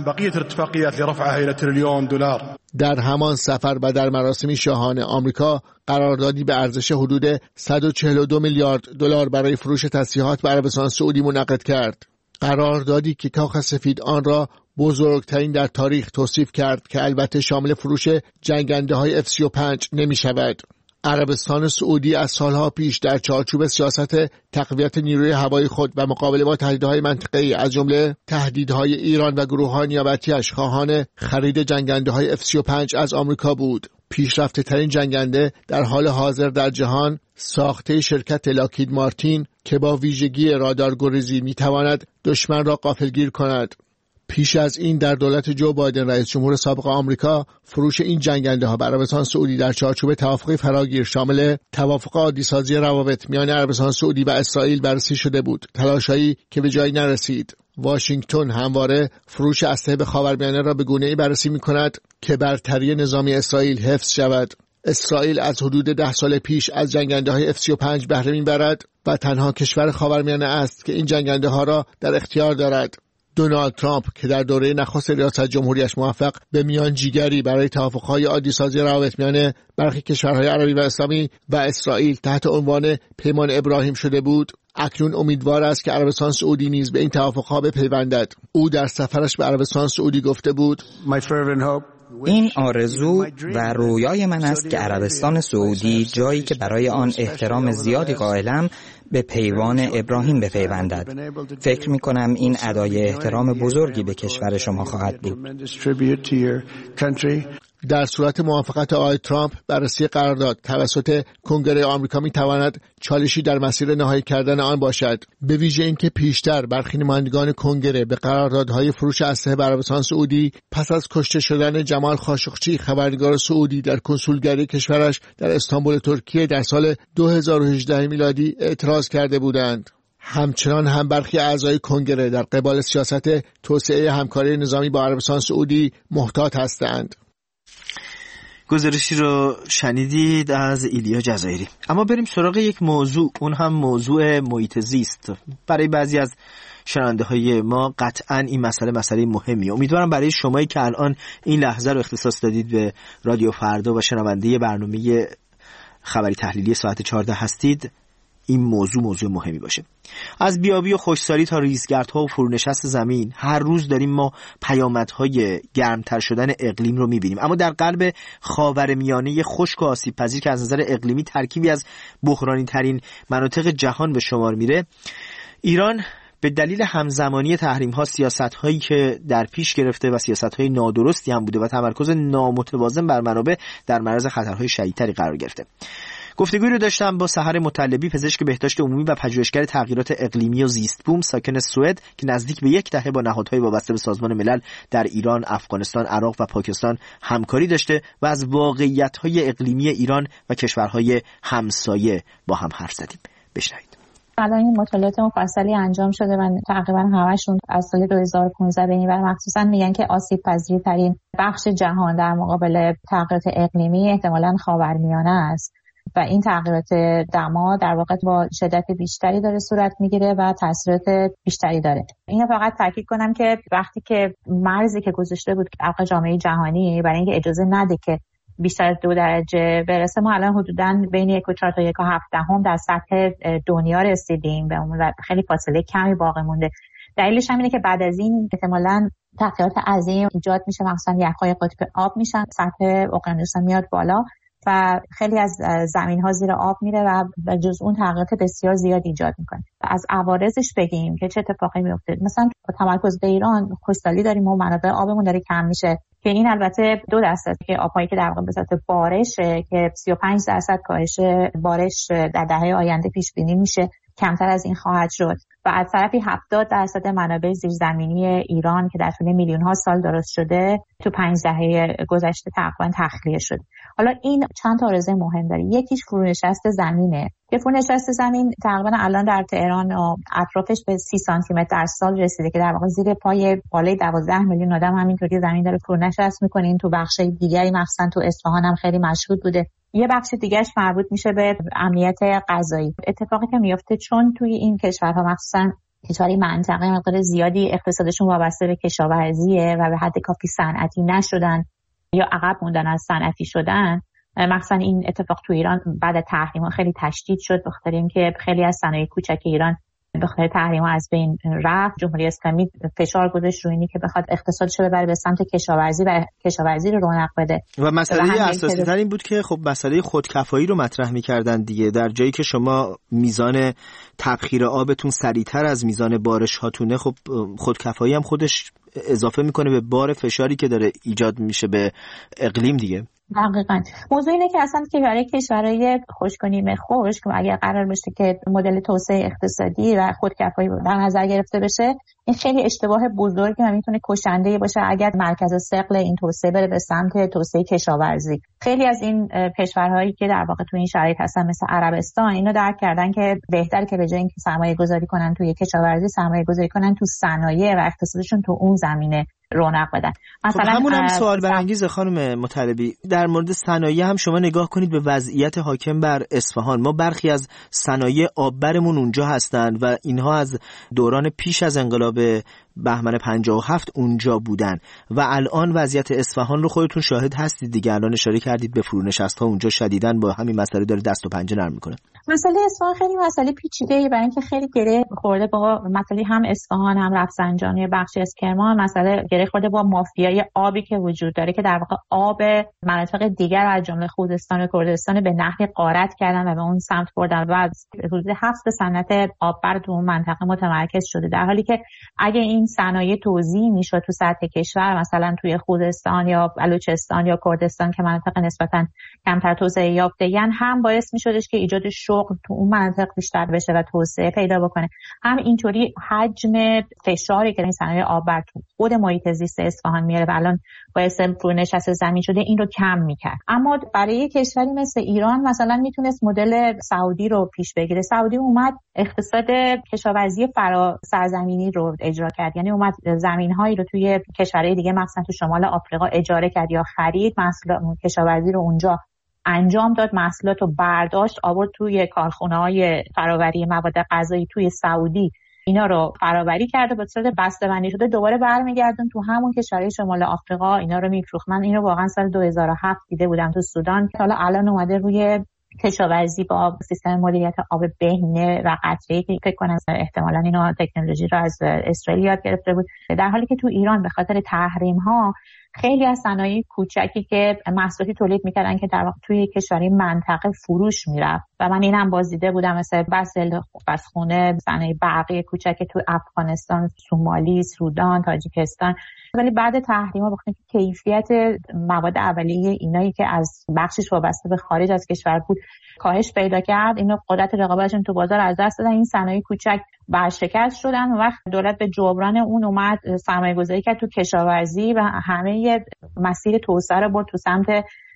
در همان سفر و در مراسمی شاهانه آمریکا قراردادی به ارزش حدود صد و چهل و دو میلیارد دلار برای فروش تسلیحات به عربستان سعودی منعقد کرد. قراردادی که کاخ سفید آن را بزرگترین در تاریخ توصیف کرد که البته شامل فروش جنگنده‌های اف سی و پنج نمی شود. عربستان سعودی از سالها پیش در چارچوب سیاست تقویت نیروی هوایی خود و مقابله با تهدیدهای منطقه‌ای از جمله تهدیدهای ایران و گروه‌های نیابتی‌اش خواهان خرید جنگنده‌های اف سی و پنج از آمریکا بود. پیشرفته‌ترین جنگنده در حال حاضر در جهان ساخته شرکت لاکهید مارتین که با ویژگی رادارگریزی می‌تواند دشمن را غافلگیر کند. پیش از این در دولت جو بایدن رئیس جمهور سابق آمریکا فروش این جنگنده ها به عربستان سعودی در چارچوب توافق فراگیر شامل توافق عادی‌سازی روابط میان عربستان سعودی و اسرائیل بررسی شده بود، تلاشایی که به جایی نرسید. واشنگتن همواره فروش اسلحه به خاورمیانه را به گونه‌ای بررسی می‌کند که برتری نظامی اسرائیل حفظ شود. اسرائیل از حدود ده سال پیش از جنگنده‌های اف سی و پنج بهره می‌برد و تنها کشور خاورمیانه است که این جنگنده‌ها را در اختیار دارد. دونالد ترامپ که در دوره نخست ریاست جمهوریش موفق به میانجیگری برای توافق‌های عادی‌سازی روابط میان برخی کشورهای عربی و اسلامی و اسرائیل تحت عنوان پیمان ابراهیم شده بود، اکنون امیدوار است که عربستان سعودی نیز به این توافق‌ها بپیوندد. او در سفرش به عربستان سعودی گفته بود: این آرزو و رویای من است که عربستان سعودی جایی که برای آن احترام زیادی قائلم به پیوان ابراهیم بپیوندد. فکر می کنم این ادای احترام بزرگی به کشور شما خواهد بود. در صورت موافقت آقای ترامپ بررسی قرارداد توسط کنگره آمریکا می تواند چالشی در مسیر نهایی کردن آن باشد، به ویژه اینکه پیشتر برخی نمایندگان کنگره به قراردادهای فروش اسلحه به عربستان سعودی پس از کشته شدن جمال خاشقچی خبرنگار سعودی در کنسولگری کشورش در استانبول ترکیه در سال دو هزار و هجده میلادی اعتراض کرده بودند. همچنان هم برخی اعضای کنگره در قبال سیاست توسعه همکاری نظامی با عربستان سعودی محتاط هستند. گزارشی رو شنیدید از ایلیا جزایری. اما بریم سراغ یک موضوع، اون هم موضوع محیط زیست. برای بعضی از شنونده های ما قطعاً این مسئله مسئله مهمیه. امیدوارم برای شمایی که الان این لحظه رو اختصاص دادید به رادیو فردا و شنونده برنامه خبری تحلیلی ساعت چهارده هستید این موضوع موضوع مهمی باشه. از بیابی و خشکسالی تا ریزگردها و فرونشست زمین، هر روز داریم ما پیامدهای گرمتر شدن اقلیم رو میبینیم. اما در قلب خاورمیانه خشک و آسیب پذیر که از نظر اقلیمی ترکیبی از بحرانی ترین مناطق جهان به شمار میره، ایران به دلیل همزمانی تحریم ها، سیاست هایی که در پیش گرفته و سیاست های نادرستی هم بوده و تمرکز نامتوازن بر منابع در معرض خطرهای شدیدتری قرار گرفته. گفتگوی رو داشتم با سحر مطلبی، پزشک بهداشت عمومی و پژوهشگر تغییرات اقلیمی و زیست بوم ساکن سوئد که نزدیک به یک دهه با نهادهای وابسته به سازمان ملل در ایران، افغانستان، عراق و پاکستان همکاری داشته و از واقعیت‌های اقلیمی ایران و کشورهای همسایه با هم حرف زدیم. بشنوید. الان این مطالعات مفصلی انجام شده و تقریبا همشون از سال دو هزار و پانزده به این ور مخصوصا میگن که آسیب پذیرترین بخش جهان در مقابل تغییرات اقلیمی احتمالاً خاورمیانه است. و این تغییرات دما در واقع با شدت بیشتری داره صورت میگیره و تاثیرات بیشتری داره. اینو فقط تاکید کنم که وقتی که مرزی که گذاشته بود که جامعه جهانی برای اینکه اجازه نده که بیشتر از دو درجه برسه، ما الان حدوداً بین یک و چهار تا یک و هفت دهم در سطح دنیا رسیدیم به اون و خیلی فاصله کمی باقی مونده. دلیلش هم اینه که بعد از این احتمالاً تغییرات عظیم ایجاد میشه، مثلا یخ‌های قطب آب میشن، سطح اقیانوس میاد بالا و خیلی از زمین‌ها زیر آب میره و جز اون تغییرات بسیار زیاد ایجاد میکنه. از عوارضش بگیم که چه اتفاقی میفته، مثلا تمرکز به ایران خشکسالی داریم و منابع آبمون داره کم میشه که این البته دو درصد که آب‌هایی که در واقع به صورت بارشه که سی و پنج درصد کاهش بارش در دهه آینده پیش بینی میشه، کمتر از این خواهد شد و از طرفی هفتاد درصد منابع زیرزمینی ایران که در طول میلیون ها سال درست شده تو پنج دهه گذشته تقریبا تخلیه شد. حالا این چند تا عرضه مهم داره. یکیش فرونشست زمینه که فرونشست زمین تقریبا الان در تهران و اطرافش به سی سانتی متر در سال رسیده که در واقع زیر پای بالای دوازده میلیون آدم همینطوری زمین داره فرونشست میکنه. این تو بخش دیگری مثلا تو اصفهان هم خیلی مشهود بوده. یه بخش دیگهش مربوط میشه به امنیت غذایی. اتفاقی که میفته چون توی این کشورها مخصوصا کشوری منطقه مقدار زیادی اقتصادشون وابسته به کشاورزیه و به حد کافی صنعتی نشدن یا عقب موندن از صنعتی شدن، مثلا این اتفاق تو ایران بعد تحریم‌ها خیلی تشدید شد به خاطر اینکه خیلی از صنایع کوچک ایران به خاطر تحریم‌ها از بین رفت. جمهوری اسلامی فشار گذاشت روی اینی که بخواد اقتصادش رو ببره به سمت کشاورزی و کشاورزی رو رونق بده. و مسئله اساسی تر این بود که خب مسئله خودکفایی رو مطرح می‌کردن دیگه. در جایی که شما میزان تبخیر آبتون سریعتر از میزان بارش هاتونه، خب خودکفایی هم خودش اضافه میکنه به بار فشاری که داره ایجاد میشه به اقلیم دیگه. دقیقاً. موضوع اینه که اصلا که برای کشورهای خشک و نیمه خشک اگر قرار بشه که مدل توسعه اقتصادی و خودکفایی در نظر گرفته بشه، این خیلی اشتباه بزرگی و میتونه کشنده باشه اگر مرکز ثقل این توسعه بره به سمت توسعه کشاورزی. خیلی از این کشورهایی که در واقع تو این شرایط هستن مثل عربستان اینو درک کردن که بهتره که به جای اینکه سرمایه گذاری کنن توی کشاورزی، سرمایه گذاری کنن تو صنایع و اقتصادشون تو اون زمینه رونق بدن. مثلا خب همون هم سوال برانگیز خانم مطلبی. در مورد صنایع هم شما نگاه کنید به وضعیت حاکم بر اصفهان. ما برخی از صنایع آببرمون اونجا هستند و اینها از دوران پیش از انقلاب بهمن پنجاه و هفت اونجا بودن و الان وضعیت اصفهان رو خودتون شاهد هستید دیگه. الان اشاره کردید به فرونشست‌ها اونجا شدیداً با همین مسئله داره دست و پنجه نرم میکنه. مسئله اصفهان خیلی مسئله پیچیده‌ای برای اینکه خیلی گره خورده با مسئله هم اصفهان هم رفسنجان یا بخشی از کرمان. مسئله گره خورده با مافیای آبی که وجود داره که در واقع آب مناطق دیگر از جمله خوزستان و کردستان به نحوی غارت کردن و به اون سمت بردن و حدود هفت صنعت آببر تو اون منطقه متمرکز شده، در حالی که اگه این صنایع توزیع میشد تو سطح کشور، مثلا توی خوزستان یا بلوچستان یا کردستان که مناطق نسبتاً کمتر توسعه یافته یعنی، هم باعث میشدش که ایجاد شغل تو اون مناطق بیشتر بشه و توسعه پیدا بکنه، هم اینطوری حجم فشاری که این صنایع آببر تو خود محیط زیست اصفهان میاره و الان باعث فرونشست زمین شده این رو کم میکرد. اما برای کشوری مثل ایران مثلا میتونست مدل سعودی رو پیش بگیره. سعودی اومد اقتصاد کشاورزی فرا سرزمینی رو اجرا کرد، یعنی اومد زمین‌هایی رو توی کشورهای دیگه مثلا تو شمال آفریقا اجاره کرد یا خرید، محصولات کشاورزی رو اونجا انجام داد، محصولات رو برداشت آورد توی کارخونه‌های فراوری مواد غذایی توی سعودی، اینا رو فراوری کرده به صورت بسته‌بندی شده دوباره برمیگردون تو همون کشورهای شمال آفریقا اینا رو میفروخت. من اینو واقعا سال دو هزار و هفت دیده بودم تو سودان که حالا الان اومده روی کشاورزی با سیستم مدیریت آب بهینه و قطره‌ای که فکر کنم احتمالاً اینو تکنولوژی رو از اسرائیل یاد گرفته بود، در حالی که تو ایران به خاطر تحریم‌ها خیلی از صنایع کوچکی که محصولاتی تولید میکردن که در واقع توی کشوری منطقه فروش میرفت و من اینم باز دیده بودم، مثلا بسل بسخونه، صنایع برقی کوچکی تو افغانستان، سومالی، سودان، تاجیکستان. ولی بعد تحریم‌ها بخاطر کیفیت مواد اولیه اینایی که از بخشش وابسته به خارج از کشور بود کاهش پیدا کرد، اینو قدرت رقابتشون تو بازار از دست دادن، این صنایع کوچک برشکست شدن و وقت دولت به جبران اون اومد سرمایه‌گذاری کرد تو کشاورزی و همه مسیر توسعه رو برد تو سمت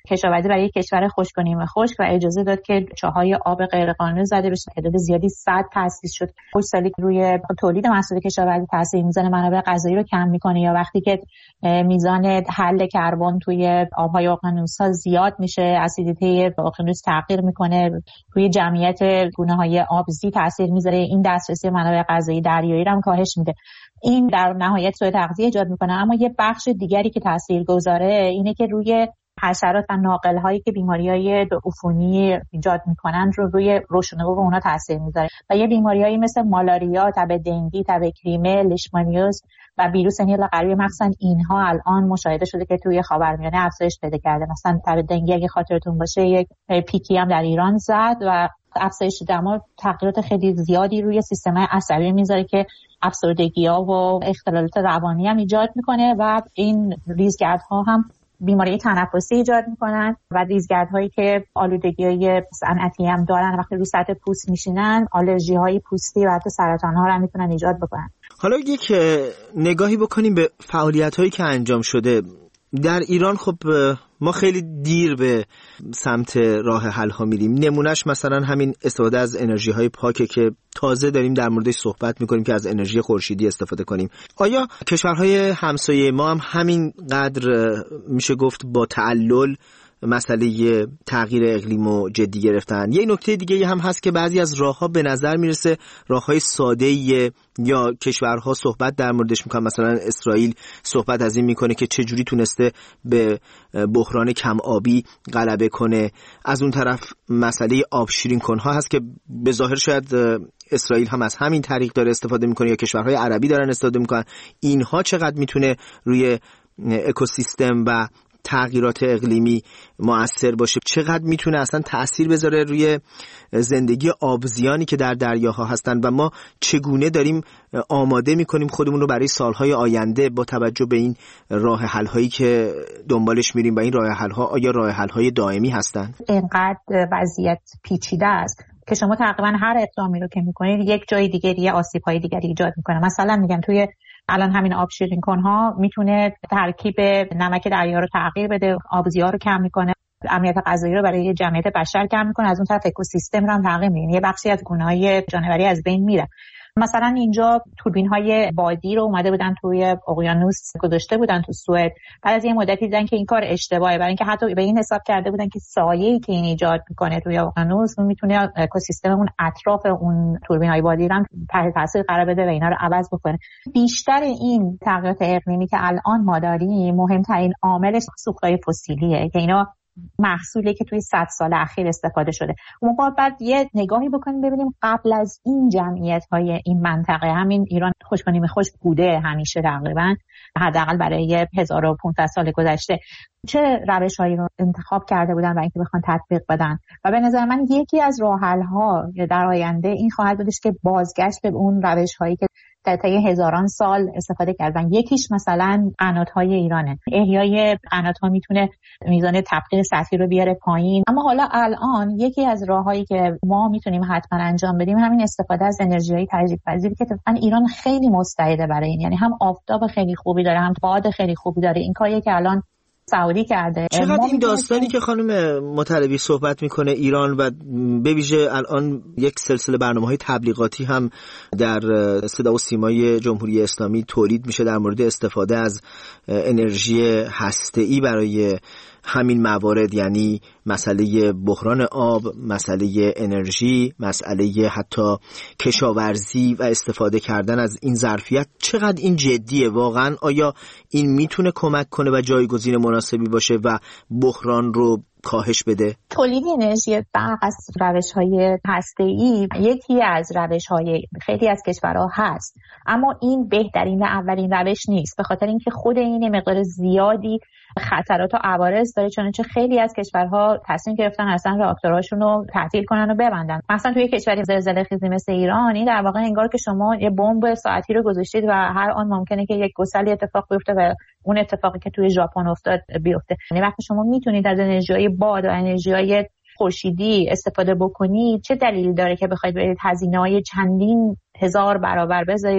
کشاورزی برای یک کشور خشک و نیمه خشک و اجازه داد که چاهای آب غیرقانونی زده بشه. تعداد زیادی سد تأسیس شد. خوش سالی روی تولید محصول کشاورزی تاثیر میزنه، منابع غذایی رو کم میکنه. یا وقتی که میزان حل کربن توی آبهای اقیانوس‌ها زیاد میشه، اسیدیته اقیانوس تغییر میکنه، روی جمعیت گونه‌های آبزی تاثیر میذاره. این دسترسی منابع غذایی دریایی رو هم کاهش میده. این در نهایت سوء تغذیه ایجاد میکنه. اما یه بخش دیگری که تاثیرگذاره اینه که روی حشرات و ناقل‌هایی که بیماری‌های عفونی ایجاد میکنن رو روی رشد و نمو اونها تاثیر میذاره و یه بیماریایی مثل مالاریا، تب دنگی، تب کریمه، لیشمانیوس و ویروس نیل قلبی مثلا اینها الان مشاهده شده که توی خاورمیانه افزایش پیدا کرده. مثلا تب دنگی اگه خاطرتون باشه یک پیکی هم در ایران زد و افزایش دما تغییرات خیلی زیادی روی سیستم عصبی میذاره که افسردگی‌ها و اختلالات روانی هم ایجاد میکنه و این ریزگردها هم بیماری تنفسی ایجاد میکنن و ریزگردهایی که آلودگی‌های صنعتی هم دارن وقتی روی سطح پوست میشینن آلرژی‌های پوستی و حتی سرطان‌ها رو هم میتونن ایجاد بکنن. حالا یک نگاهی بکنیم به فعالیت‌هایی که انجام شده در ایران. خب ما خیلی دیر به سمت راه حل ها میریم. نمونهش مثلا همین استفاده از انرژی های پاکه که تازه داریم در موردش صحبت میکنیم که از انرژی خورشیدی استفاده کنیم. آیا کشورهای همسایه ما هم همین قدر میشه گفت با تعلل مسئله تغییر اقلیمو جدی گرفتن؟ یه نکته دیگه هم هست که بعضی از راهها به نظر میرسه راههای ساده‌ای یا کشورها صحبت در موردش میکنن. مثلا اسرائیل صحبت از این میکنه که چجوری تونسته به بحران کم آبی غلبه کنه. از اون طرف مسئله آب شیرین کنها هست که به ظاهر شاید اسرائیل هم از همین طریق داره استفاده میکنه یا کشورهای عربی دارن استفاده میکنن. اینها چقدر میتونه روی اکوسیستم و تغییرات اقلیمی مؤثر باشه؟ چقدر میتونه اصلا تأثیر بذاره روی زندگی آبزیانی که در دریاها هستن و ما چگونه داریم آماده میکنیم خودمون رو برای سالهای آینده با توجه به این راه حل هایی که دنبالش میریم و این راه حل ها آیا راه حل های دائمی هستن؟ اینقدر وضعیت پیچیده است که شما تقریبا هر اقدامی رو که میکنید یک جای دیگه یه آسیب های دیگری ایجاد میکنه. مثلا میگم توی الان همین آب شیرین کنها میتونه ترکیب نمک دریا رو تغییر بده، آبزی‌ها رو کم میکنه، امنیت غذایی رو برای جمعیت بشر کم میکنه، از اون طرف اکوسیستم رو هم تغییر میده. یه بخشی از گونه‌های جانوری از بین میره. مثلا اینجا توربین‌های بادی رو اومده بودن توی اقیانوس گذاشته بودن تو سوئد. بعد از یه مدتی دیدن که این کار اشتباهه، برای اینکه حتی به این حساب کرده بودن که سایه‌ای که این ایجاد میکنه توی اقیانوس میتونه اکوسیستم اون اطراف اون توربین‌های بادی رو تحت تاثیر قرار بده و اینا رو عوض بکنه. بیشتر این تغییرات اقلیمی که الان ما داریم مهمترین عاملش سوخت‌های فسیلیه که اینا محصولی که توی صد سال اخیر استفاده شده. اون موقع بعد یه نگاهی بکنیم ببینیم قبل از این جمعیت‌های این منطقه، همین ایران خشک و نیمه خشک بوده همیشه تقریبا حداقل برای هزار و پانصد سال گذشته، چه روش‌هایی رو انتخاب کرده بودن برای اینکه بخوان تطبیق بدن. و به نظر من یکی از راه‌حل‌ها در آینده این خواهد بودش که بازگشت به اون روش‌هایی که در طی هزاران سال استفاده کردن. یکیش مثلا قنات‌های ایرانه. احیای قنات‌ها میتونه میزان تبخیر سطحی رو بیاره پایین. اما حالا الان یکی از راه‌هایی که ما میتونیم حتما انجام بدیم همین استفاده از انرژی‌های تجدید پذیر که طبعاً ایران خیلی مستعده برای این. یعنی هم آفتاب خیلی خوبی داره، هم باد خیلی خوبی داره. این کاریه که الان سعودی کرده. چقدر این داستانی که خانم مطلبی صحبت میکنه ایران و به ویژه الان یک سلسله برنامه‌های تبلیغاتی هم در صدا و سیمای جمهوری اسلامی تولید میشه در مورد استفاده از انرژی هسته‌ای برای همین موارد، یعنی مسئله بحران آب، مسئله انرژی، مسئله حتی کشاورزی و استفاده کردن از این ظرفیت. چقدر این جدیه واقعا؟ آیا این میتونه کمک کنه و جایگزین مناسبی باشه و بحران رو کاهش بده؟ تولید انرژی برق از روش‌های هسته‌ای یکی از روش‌های خیلی از کشورها هست، اما این بهترین و اولین روش نیست، به خاطر اینکه خود این مقدار زیادی خطرات و عوارض داره، چنانچه خیلی از کشورها تصمیم گرفتن اصلا راکتورهاشون رو تعطیل کنن و ببندن. مثلا توی کشوری زلزله خیزی مثل ایران، این در واقع انگار که شما یه بمب ساعتی رو گذاشتید و هر آن ممکنه که یک گسلی اتفاق بیفته و اون اتفاقی که توی ژاپن افتاد بیفته. یعنی وقتی شما میتونید از انرژی‌های باد و انرژی‌های خورشیدی استفاده بکنید، چه دلیلی داره که بخواید برید هزینه‌های چندین هزار برابر بذارید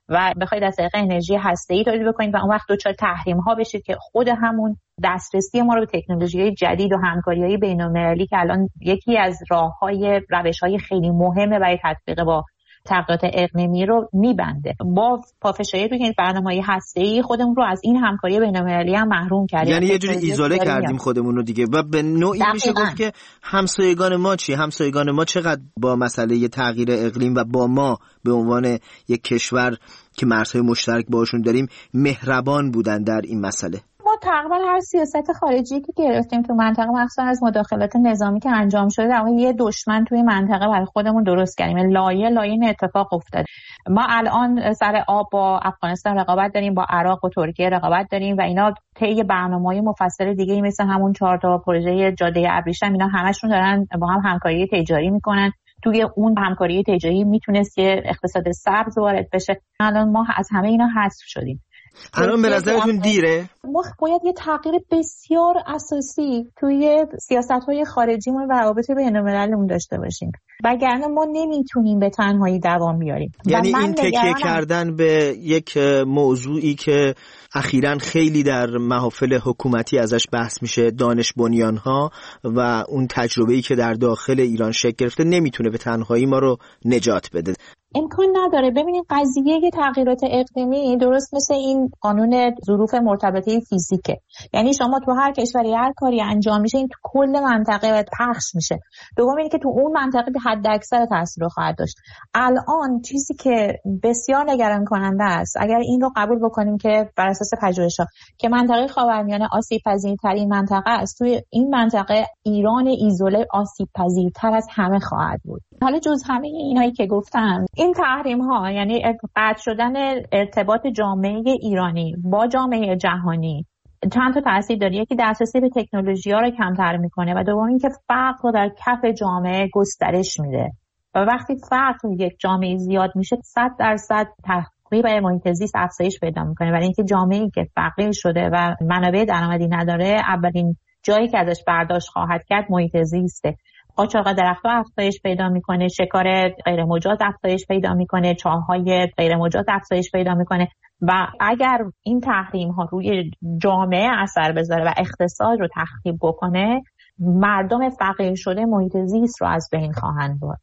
و بخواید از طریق انرژی هسته‌ای تولید بکنید و اون وقت دچار تحریم‌ها بشید که خود همون دسترسی ما رو به تکنولوژی‌های جدید و همکاری‌های بین‌المللی که الان یکی از راه‌های روش‌های خیلی مهمه برای تطبیق با تغییرات اقلیمی رو میبنده. با پافشاری روی این برنامه‌های هسته‌ای خودمون رو از این همکاری بین‌المللی هم محروم کردیم. یعنی یه جوری ایزوله کردیم خودمون رو دیگه و به نوعی میشه گفت که همسایگان ما چی؟ همسایگان ما چقدر با مسئله تغییر اقلیم و با ما به عنوان یک کشور که مرزهای مشترک باشون داریم مهربان بودن در این مسئله؟ ما تقریبا هر سیاست خارجی که گرفتیم تو منطقه، مخصوصا از مداخلات نظامی که انجام شده، در واقع یه دشمن توی منطقه برای خودمون درست کردیم. لایه لایه این اتفاق افتاد. ما الان سر آب با افغانستان رقابت داریم، با عراق و ترکیه رقابت داریم و اینا طی برنامه‌های مفصل دیگه مثل همون چهار تا پروژه جاده ابریشم، اینا همشون دارن با هم همکاری تجاری میکنن. توی اون همکاری تجاری میتونست که اقتصاد سبز وارد بشه. الان ما از همه اینا حذف شدیم. الان به نظرتون دیره؟ ما باید یه تغییر بسیار اساسی توی سیاست‌های خارجیمون و روابط بین‌المللیمون داشته باشیم، وگرنه ما نمیتونیم به تنهایی دوام بیاریم. یعنی این تکیه کردن به یک موضوعی که اخیراً خیلی در محافل حکومتی ازش بحث میشه، دانش بنیان‌ها و اون تجربه‌ای که در داخل ایران شکل گرفته، نمیتونه به تنهایی ما رو نجات بده. امکان نداره. ببینید قضیه تغییرات اقلیمی درست مثل این قانون ظروف مرتبطه فیزیکه، یعنی شما تو هر کشوری هر کاری انجام میشه این تو کل منطقه پخش میشه. دوم اینه که تو اون منطقه به حد اکثر تاثیر خواهد داشت. الان چیزی که بسیار نگران کننده است، اگر این رو قبول بکنیم که بر اساس پژوهش‌ها که منطقه خاورمیانه آسیب پذیرترین منطقه است، توی این منطقه ایران ایزوله آسیب پذیرتر از همه خواهد بود. حالا جز همه اینایی که گفتم، این تحریم ها یعنی قطع شدن ارتباط جامعه ایرانی با جامعه جهانی چند تا تاثیر داره. یکی دسترسی به تکنولوژی ها رو کمتر میکنه و دوم اینکه فقر رو در کف جامعه گسترش میده و وقتی فقر یک جامعه زیاد میشه صد درصد تخریب محیط زیست افزایش پیدا میکنه، ولی اینکه جامعه‌ای که فقیر شده و منابع درآمدی نداره اولین جایی که ازش برداشت خواهد کرد محیط زیسته. قاچاق درخت‌ها افزایش پیدا میکنه، شکار غیر مجاز افزایش پیدا میکنه، چاه‌های غیر مجاز افزایش پیدا میکنه و اگر این تحریم‌ها روی جامعه اثر بذاره و اقتصاد رو تخریب بکنه، مردم فقیر شده محیط زیست رو از بین خواهند برد.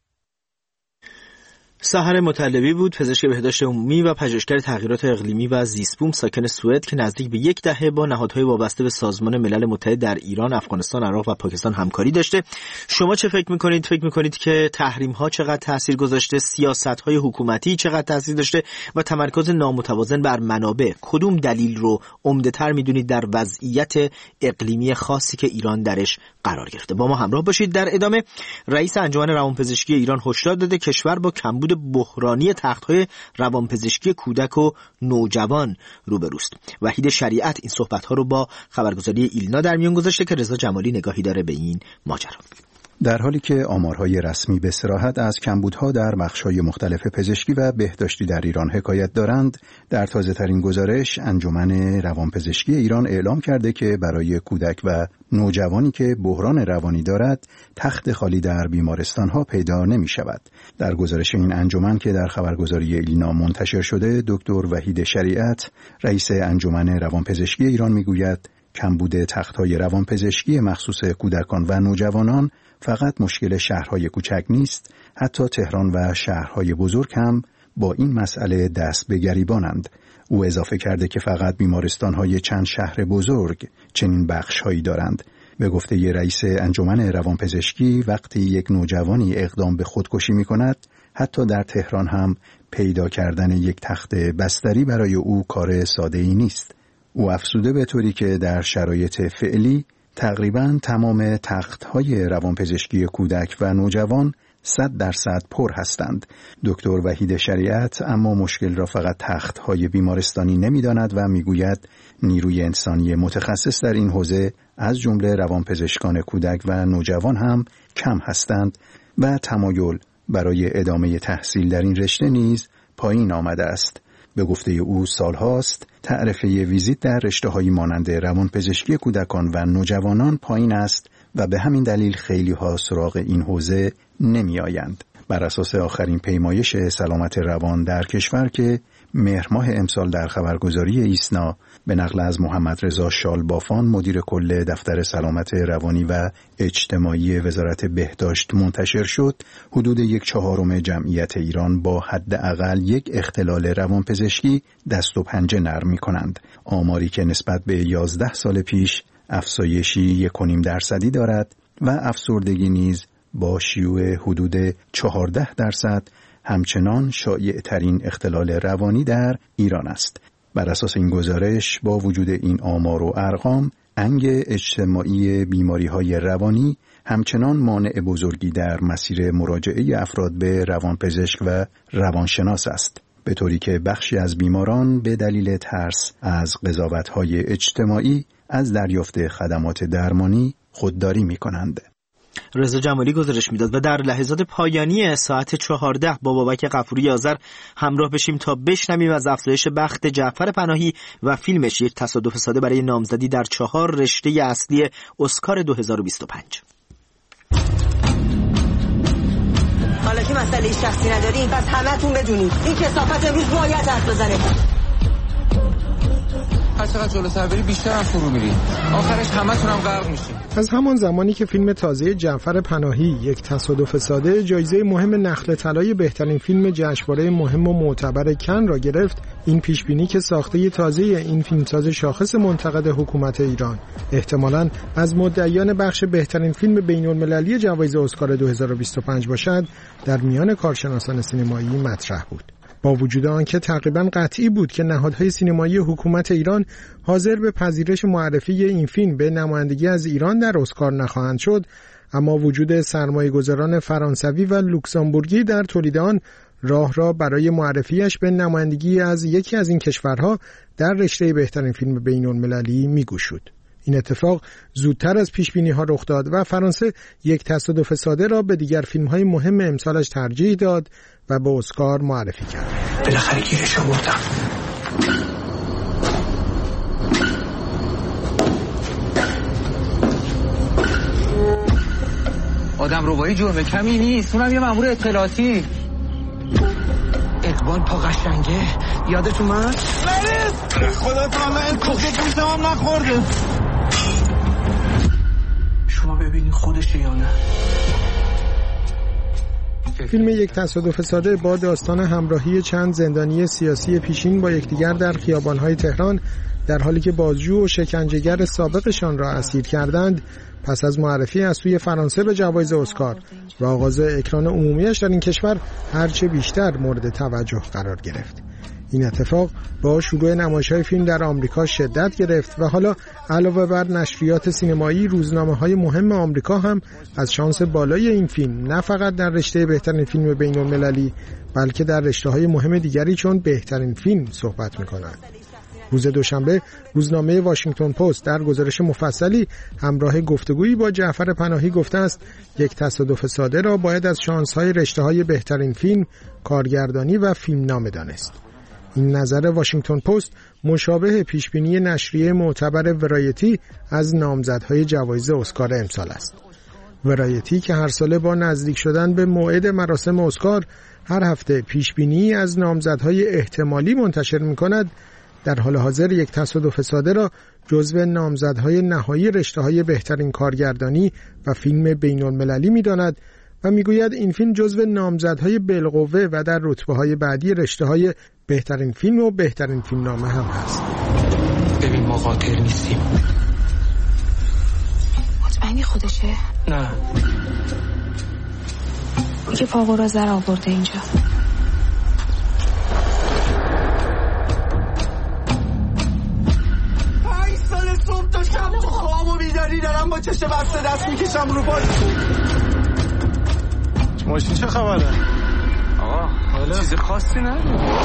سحر مطلبی بود، پزشک بهداشت عمومی و پژوهشگر تغییرات اقلیمی و زیستبوم، ساکن سوئد که نزدیک به یک دهه با نهادهای وابسته به سازمان ملل متحد در ایران، افغانستان، عراق و پاکستان همکاری داشته. شما چه فکر می‌کنید؟ فکر می‌کنید که تحریم‌ها چقدر تاثیر گذاشته، سیاست‌های حکومتی چقدر تاثیر داشته و تمرکز نامتوازن بر منابع کدوم دلیل رو عمده‌تر می‌دونید در وضعیت اقلیمی خاصی که ایران درش قرار گرفته؟ با ما همراه باشید. در ادامه رئیس انجمن روانپزشکی ایران هشدار داده کشور با کمبود بحرانی تخت‌های روانپزشکی کودک و نوجوان روبروست. وحید شریعت این صحبت‌ها رو با خبرگزاری ایلنا در میان گذاشته که رضا جمالی نگاهی داره به این ماجرا. در حالی که آمارهای رسمی به صراحت از کمبودها در بخش‌های مختلف پزشکی و بهداشتی در ایران حکایت دارند، در تازه‌ترین گزارش انجمن روانپزشکی ایران اعلام کرده که برای کودک و نوجوانی که بحران روانی دارد، تخت خالی در بیمارستان‌ها پیدا نمی‌شود. در گزارش این انجمن که در خبرگزاری ایلنا منتشر شده، دکتر وحید شریعت، رئیس انجمن روانپزشکی ایران می‌گوید کمبود تخت‌های روانپزشکی مخصوص کودکان و نوجوانان فقط مشکل شهرهای کوچک نیست، حتی تهران و شهرهای بزرگ هم با این مسئله دست به گریبانند. او اضافه کرده که فقط بیمارستان‌های چند شهر بزرگ چنین بخش‌هایی دارند. به گفته ی رئیس انجمن روانپزشکی، وقتی یک نوجوانی اقدام به خودکشی می‌کند، حتی در تهران هم پیدا کردن یک تخت بستری برای او کار ساده‌ای نیست. او افزوده به طوری که در شرایط فعلی تقریباً تمام تخت‌های روانپزشکی کودک و نوجوان صد درصد پر هستند. دکتر وحید شریعت اما مشکل را فقط تخت‌های بیمارستانی نمی‌داند و می‌گوید نیروی انسانی متخصص در این حوزه از جمله روانپزشکان کودک و نوجوان هم کم هستند و تمایل برای ادامه تحصیل در این رشته نیز پایین آمده است. به گفته او سالهاست تعرفه ویزیت در رشته‌هایی مانند روانپزشکی کودکان و نوجوانان پایین است و به همین دلیل خیلی ها سراغ این حوزه نمی آیند. بر اساس آخرین پیمایش سلامت روان در کشور که مهر ماه امسال در خبرگزاری ایسنا به نقل از محمد رضا شالبافان مدیر کل دفتر سلامت روانی و اجتماعی وزارت بهداشت منتشر شد، حدود یک چهارم جمعیت ایران با حداقل یک اختلال روانپزشکی دست و پنجه نرم می‌کنند. آماری که نسبت به یازده سال پیش افزایشی یک و نیم درصدی دارد و افسردگی نیز با شیوع حدود چهارده درصد همچنان شایع ترین اختلال روانی در ایران است. بر اساس این گزارش با وجود این آمار و ارقام، انگ اجتماعی بیماری‌های روانی همچنان مانع بزرگی در مسیر مراجعه افراد به روانپزشک و روانشناس است، به طوری که بخشی از بیماران به دلیل ترس از قضاوت‌های اجتماعی از دریافت خدمات درمانی خودداری می‌کنند. رضا جمالی گزارش میداد. و در لحظات پایانی ساعت چهارده با بابک غفوری آذر همراه بشیم تا بشنویم از افزایش بخت جعفر پناهی و فیلمش یک تصادف ساده برای نامزدی در چهار رشته اصلی اسکار دو هزار و بیست و پنج. حالا که مسئله شخصی نداریم پس همتون بدونید این کثافت امروز باید حرف بزنه. هر چقدر جلوتر بری بیشتر هم فرو میری، آخرش همتون هم غرق میشین. از همان زمانی که فیلم تازه جعفر پناهی یک تصادف ساده جایزه مهم نخل طلای بهترین فیلم جشنواره مهم و معتبر کن را گرفت، این پیشبینی که ساخته تازه این فیلمساز شاخص منتقد حکومت ایران احتمالاً از مدعیان بخش بهترین فیلم بین‌المللی جوایز اسکار دو هزار و بیست و پنج باشد، در میان کارشناسان سینمایی مطرح بود. با وجود آنکه تقریباً قطعی بود که نهادهای سینمایی حکومت ایران حاضر به پذیرش معرفی این فیلم به نمایندگی از ایران در اسکار نخواهند شد، اما وجود سرمایه‌گذاران فرانسوی و لوکزامبورگی در تولید آن راه را برای معرفیش به نمایندگی از یکی از این کشورها در رشته بهترین فیلم بین‌المللی می‌گشود. این اتفاق زودتر از پیشبینی‌ها رخ داد و فرانسه یک تصادف ساده را به دیگر فیلم‌های مهم امسالش ترجیح داد و به اسکار معرفی کرد. بالاخره گیرش آوردم. آدم ربایی جرم کمی نیست، اونم یه مأمور اطلاعاتی. اقبال پا قشنگه، یادت اومد؟ مریض! خدا تعالی انتخاب میشم نخورده. شما ببینید خودشه یا نه؟ فیلم یک تصادف ساده با داستان همراهی چند زندانی سیاسی پیشین با یکدیگر در خیابان‌های تهران در حالی که بازجو و شکنجهگر سابقشان را اسیر کردند، پس از معرفی از سوی فرانسه به جوایز اسکار و آغاز اکران عمومیش در این کشور هرچه بیشتر مورد توجه قرار گرفت. این اتفاق با شروع نمایش‌های فیلم در آمریکا شدت گرفت و حالا علاوه بر نشریات سینمایی، روزنامه‌های مهم آمریکا هم از شانس بالای این فیلم نه فقط در رشته بهترین فیلم بین‌المللی بلکه در رشته‌های مهم دیگری چون بهترین فیلم صحبت می‌کنند. روز دوشنبه روزنامه واشنگتن پست در گزارش مفصلی همراه گفتگویی با جعفر پناهی گفته است یک تصادف ساده را باید از شانس‌های رشته‌های بهترین فیلم، کارگردانی و فیلمنامه دانست. این نظر واشنگتن پست مشابه پیشبینی نشریه معتبر ورایتی از نامزدهای جوایز اسکار امسال است. ورایتی که هر ساله با نزدیک شدن به موعد مراسم اسکار هر هفته پیشبینی از نامزدهای احتمالی منتشر می‌کند، در حال حاضر یک تصادف ساده را جزو نامزدهای نهایی رشته‌های بهترین کارگردانی و فیلم بین‌المللی می‌داند و می‌گوید این فیلم جزو نامزدهای بالقوه و در رتبه‌های بعدی رشته‌های بهترین فیلم و بهترین فیلمنامه هم هست. ببین ما قاتل نیستیم. مطمئنی خودشه؟ نه. دیگه پاگو را زر آورده اینجا. پنج سال صبح تا شب تو خواب و بیداری دارم با چشم بسته دست میکشم رو پای. ماشین چه خبره؟ آقا حالا چیز خاصی نداره.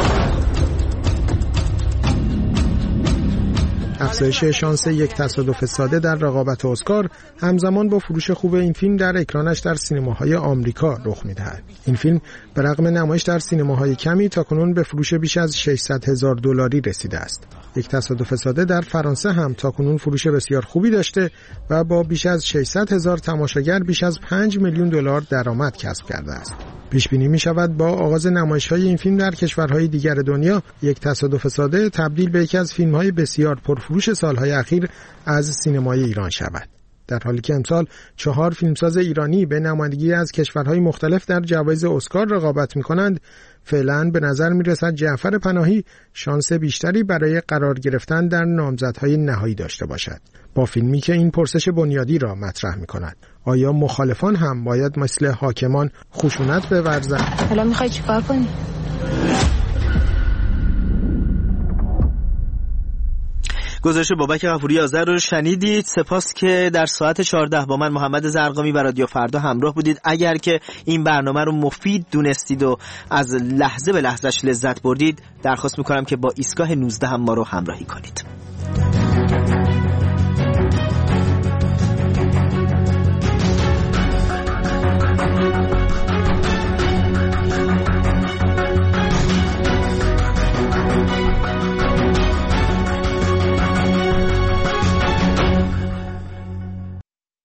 افزایش شانس یک تصادف ساده در رقابت اسکار همزمان با فروش خوب این فیلم در اکرانش در سینماهای آمریکا رخ می‌دهد. این فیلم به رغم نمایش در سینماهای کمی تاکنون به فروش بیش از ششصد هزار دلاری رسیده است. یک تصادف ساده در فرانسه هم تاکنون فروش بسیار خوبی داشته و با بیش از ششصد هزار تماشاگر بیش از پنج میلیون دلار درآمد کسب کرده است. پیش بینی می شود با آغاز نمایش‌های این فیلم در کشورهای دیگر دنیا یک تصادف ساده تبدیل به یکی از فیلم‌های بسیار پرفروش سالهای اخیر از سینمای ایران شود. در حالی که امسال چهار فیلمساز ایرانی به نمایندگی از کشورهای مختلف در جوایز اسکار رقابت می‌کنند، فعلا به نظر می‌رسد جعفر پناهی شانس بیشتری برای قرار گرفتن در نامزدهای نهایی داشته باشد. با فیلمی که این پرسش بنیادی را مطرح می‌کند: آیا مخالفان هم باید مثل حاکمان خشونت بورزند؟ حالا می‌خوای چیکار کنی؟ گزارش بابک غفوری آذر رو شنیدید. سپاس که در ساعت چهارده با من محمد زرقامی و رادیو فردا همراه بودید. اگر که این برنامه رو مفید دونستید و از لحظه به لحظهش لذت بردید، درخواست میکنم که با ایستگاه نوزده هم ما رو همراهی کنید.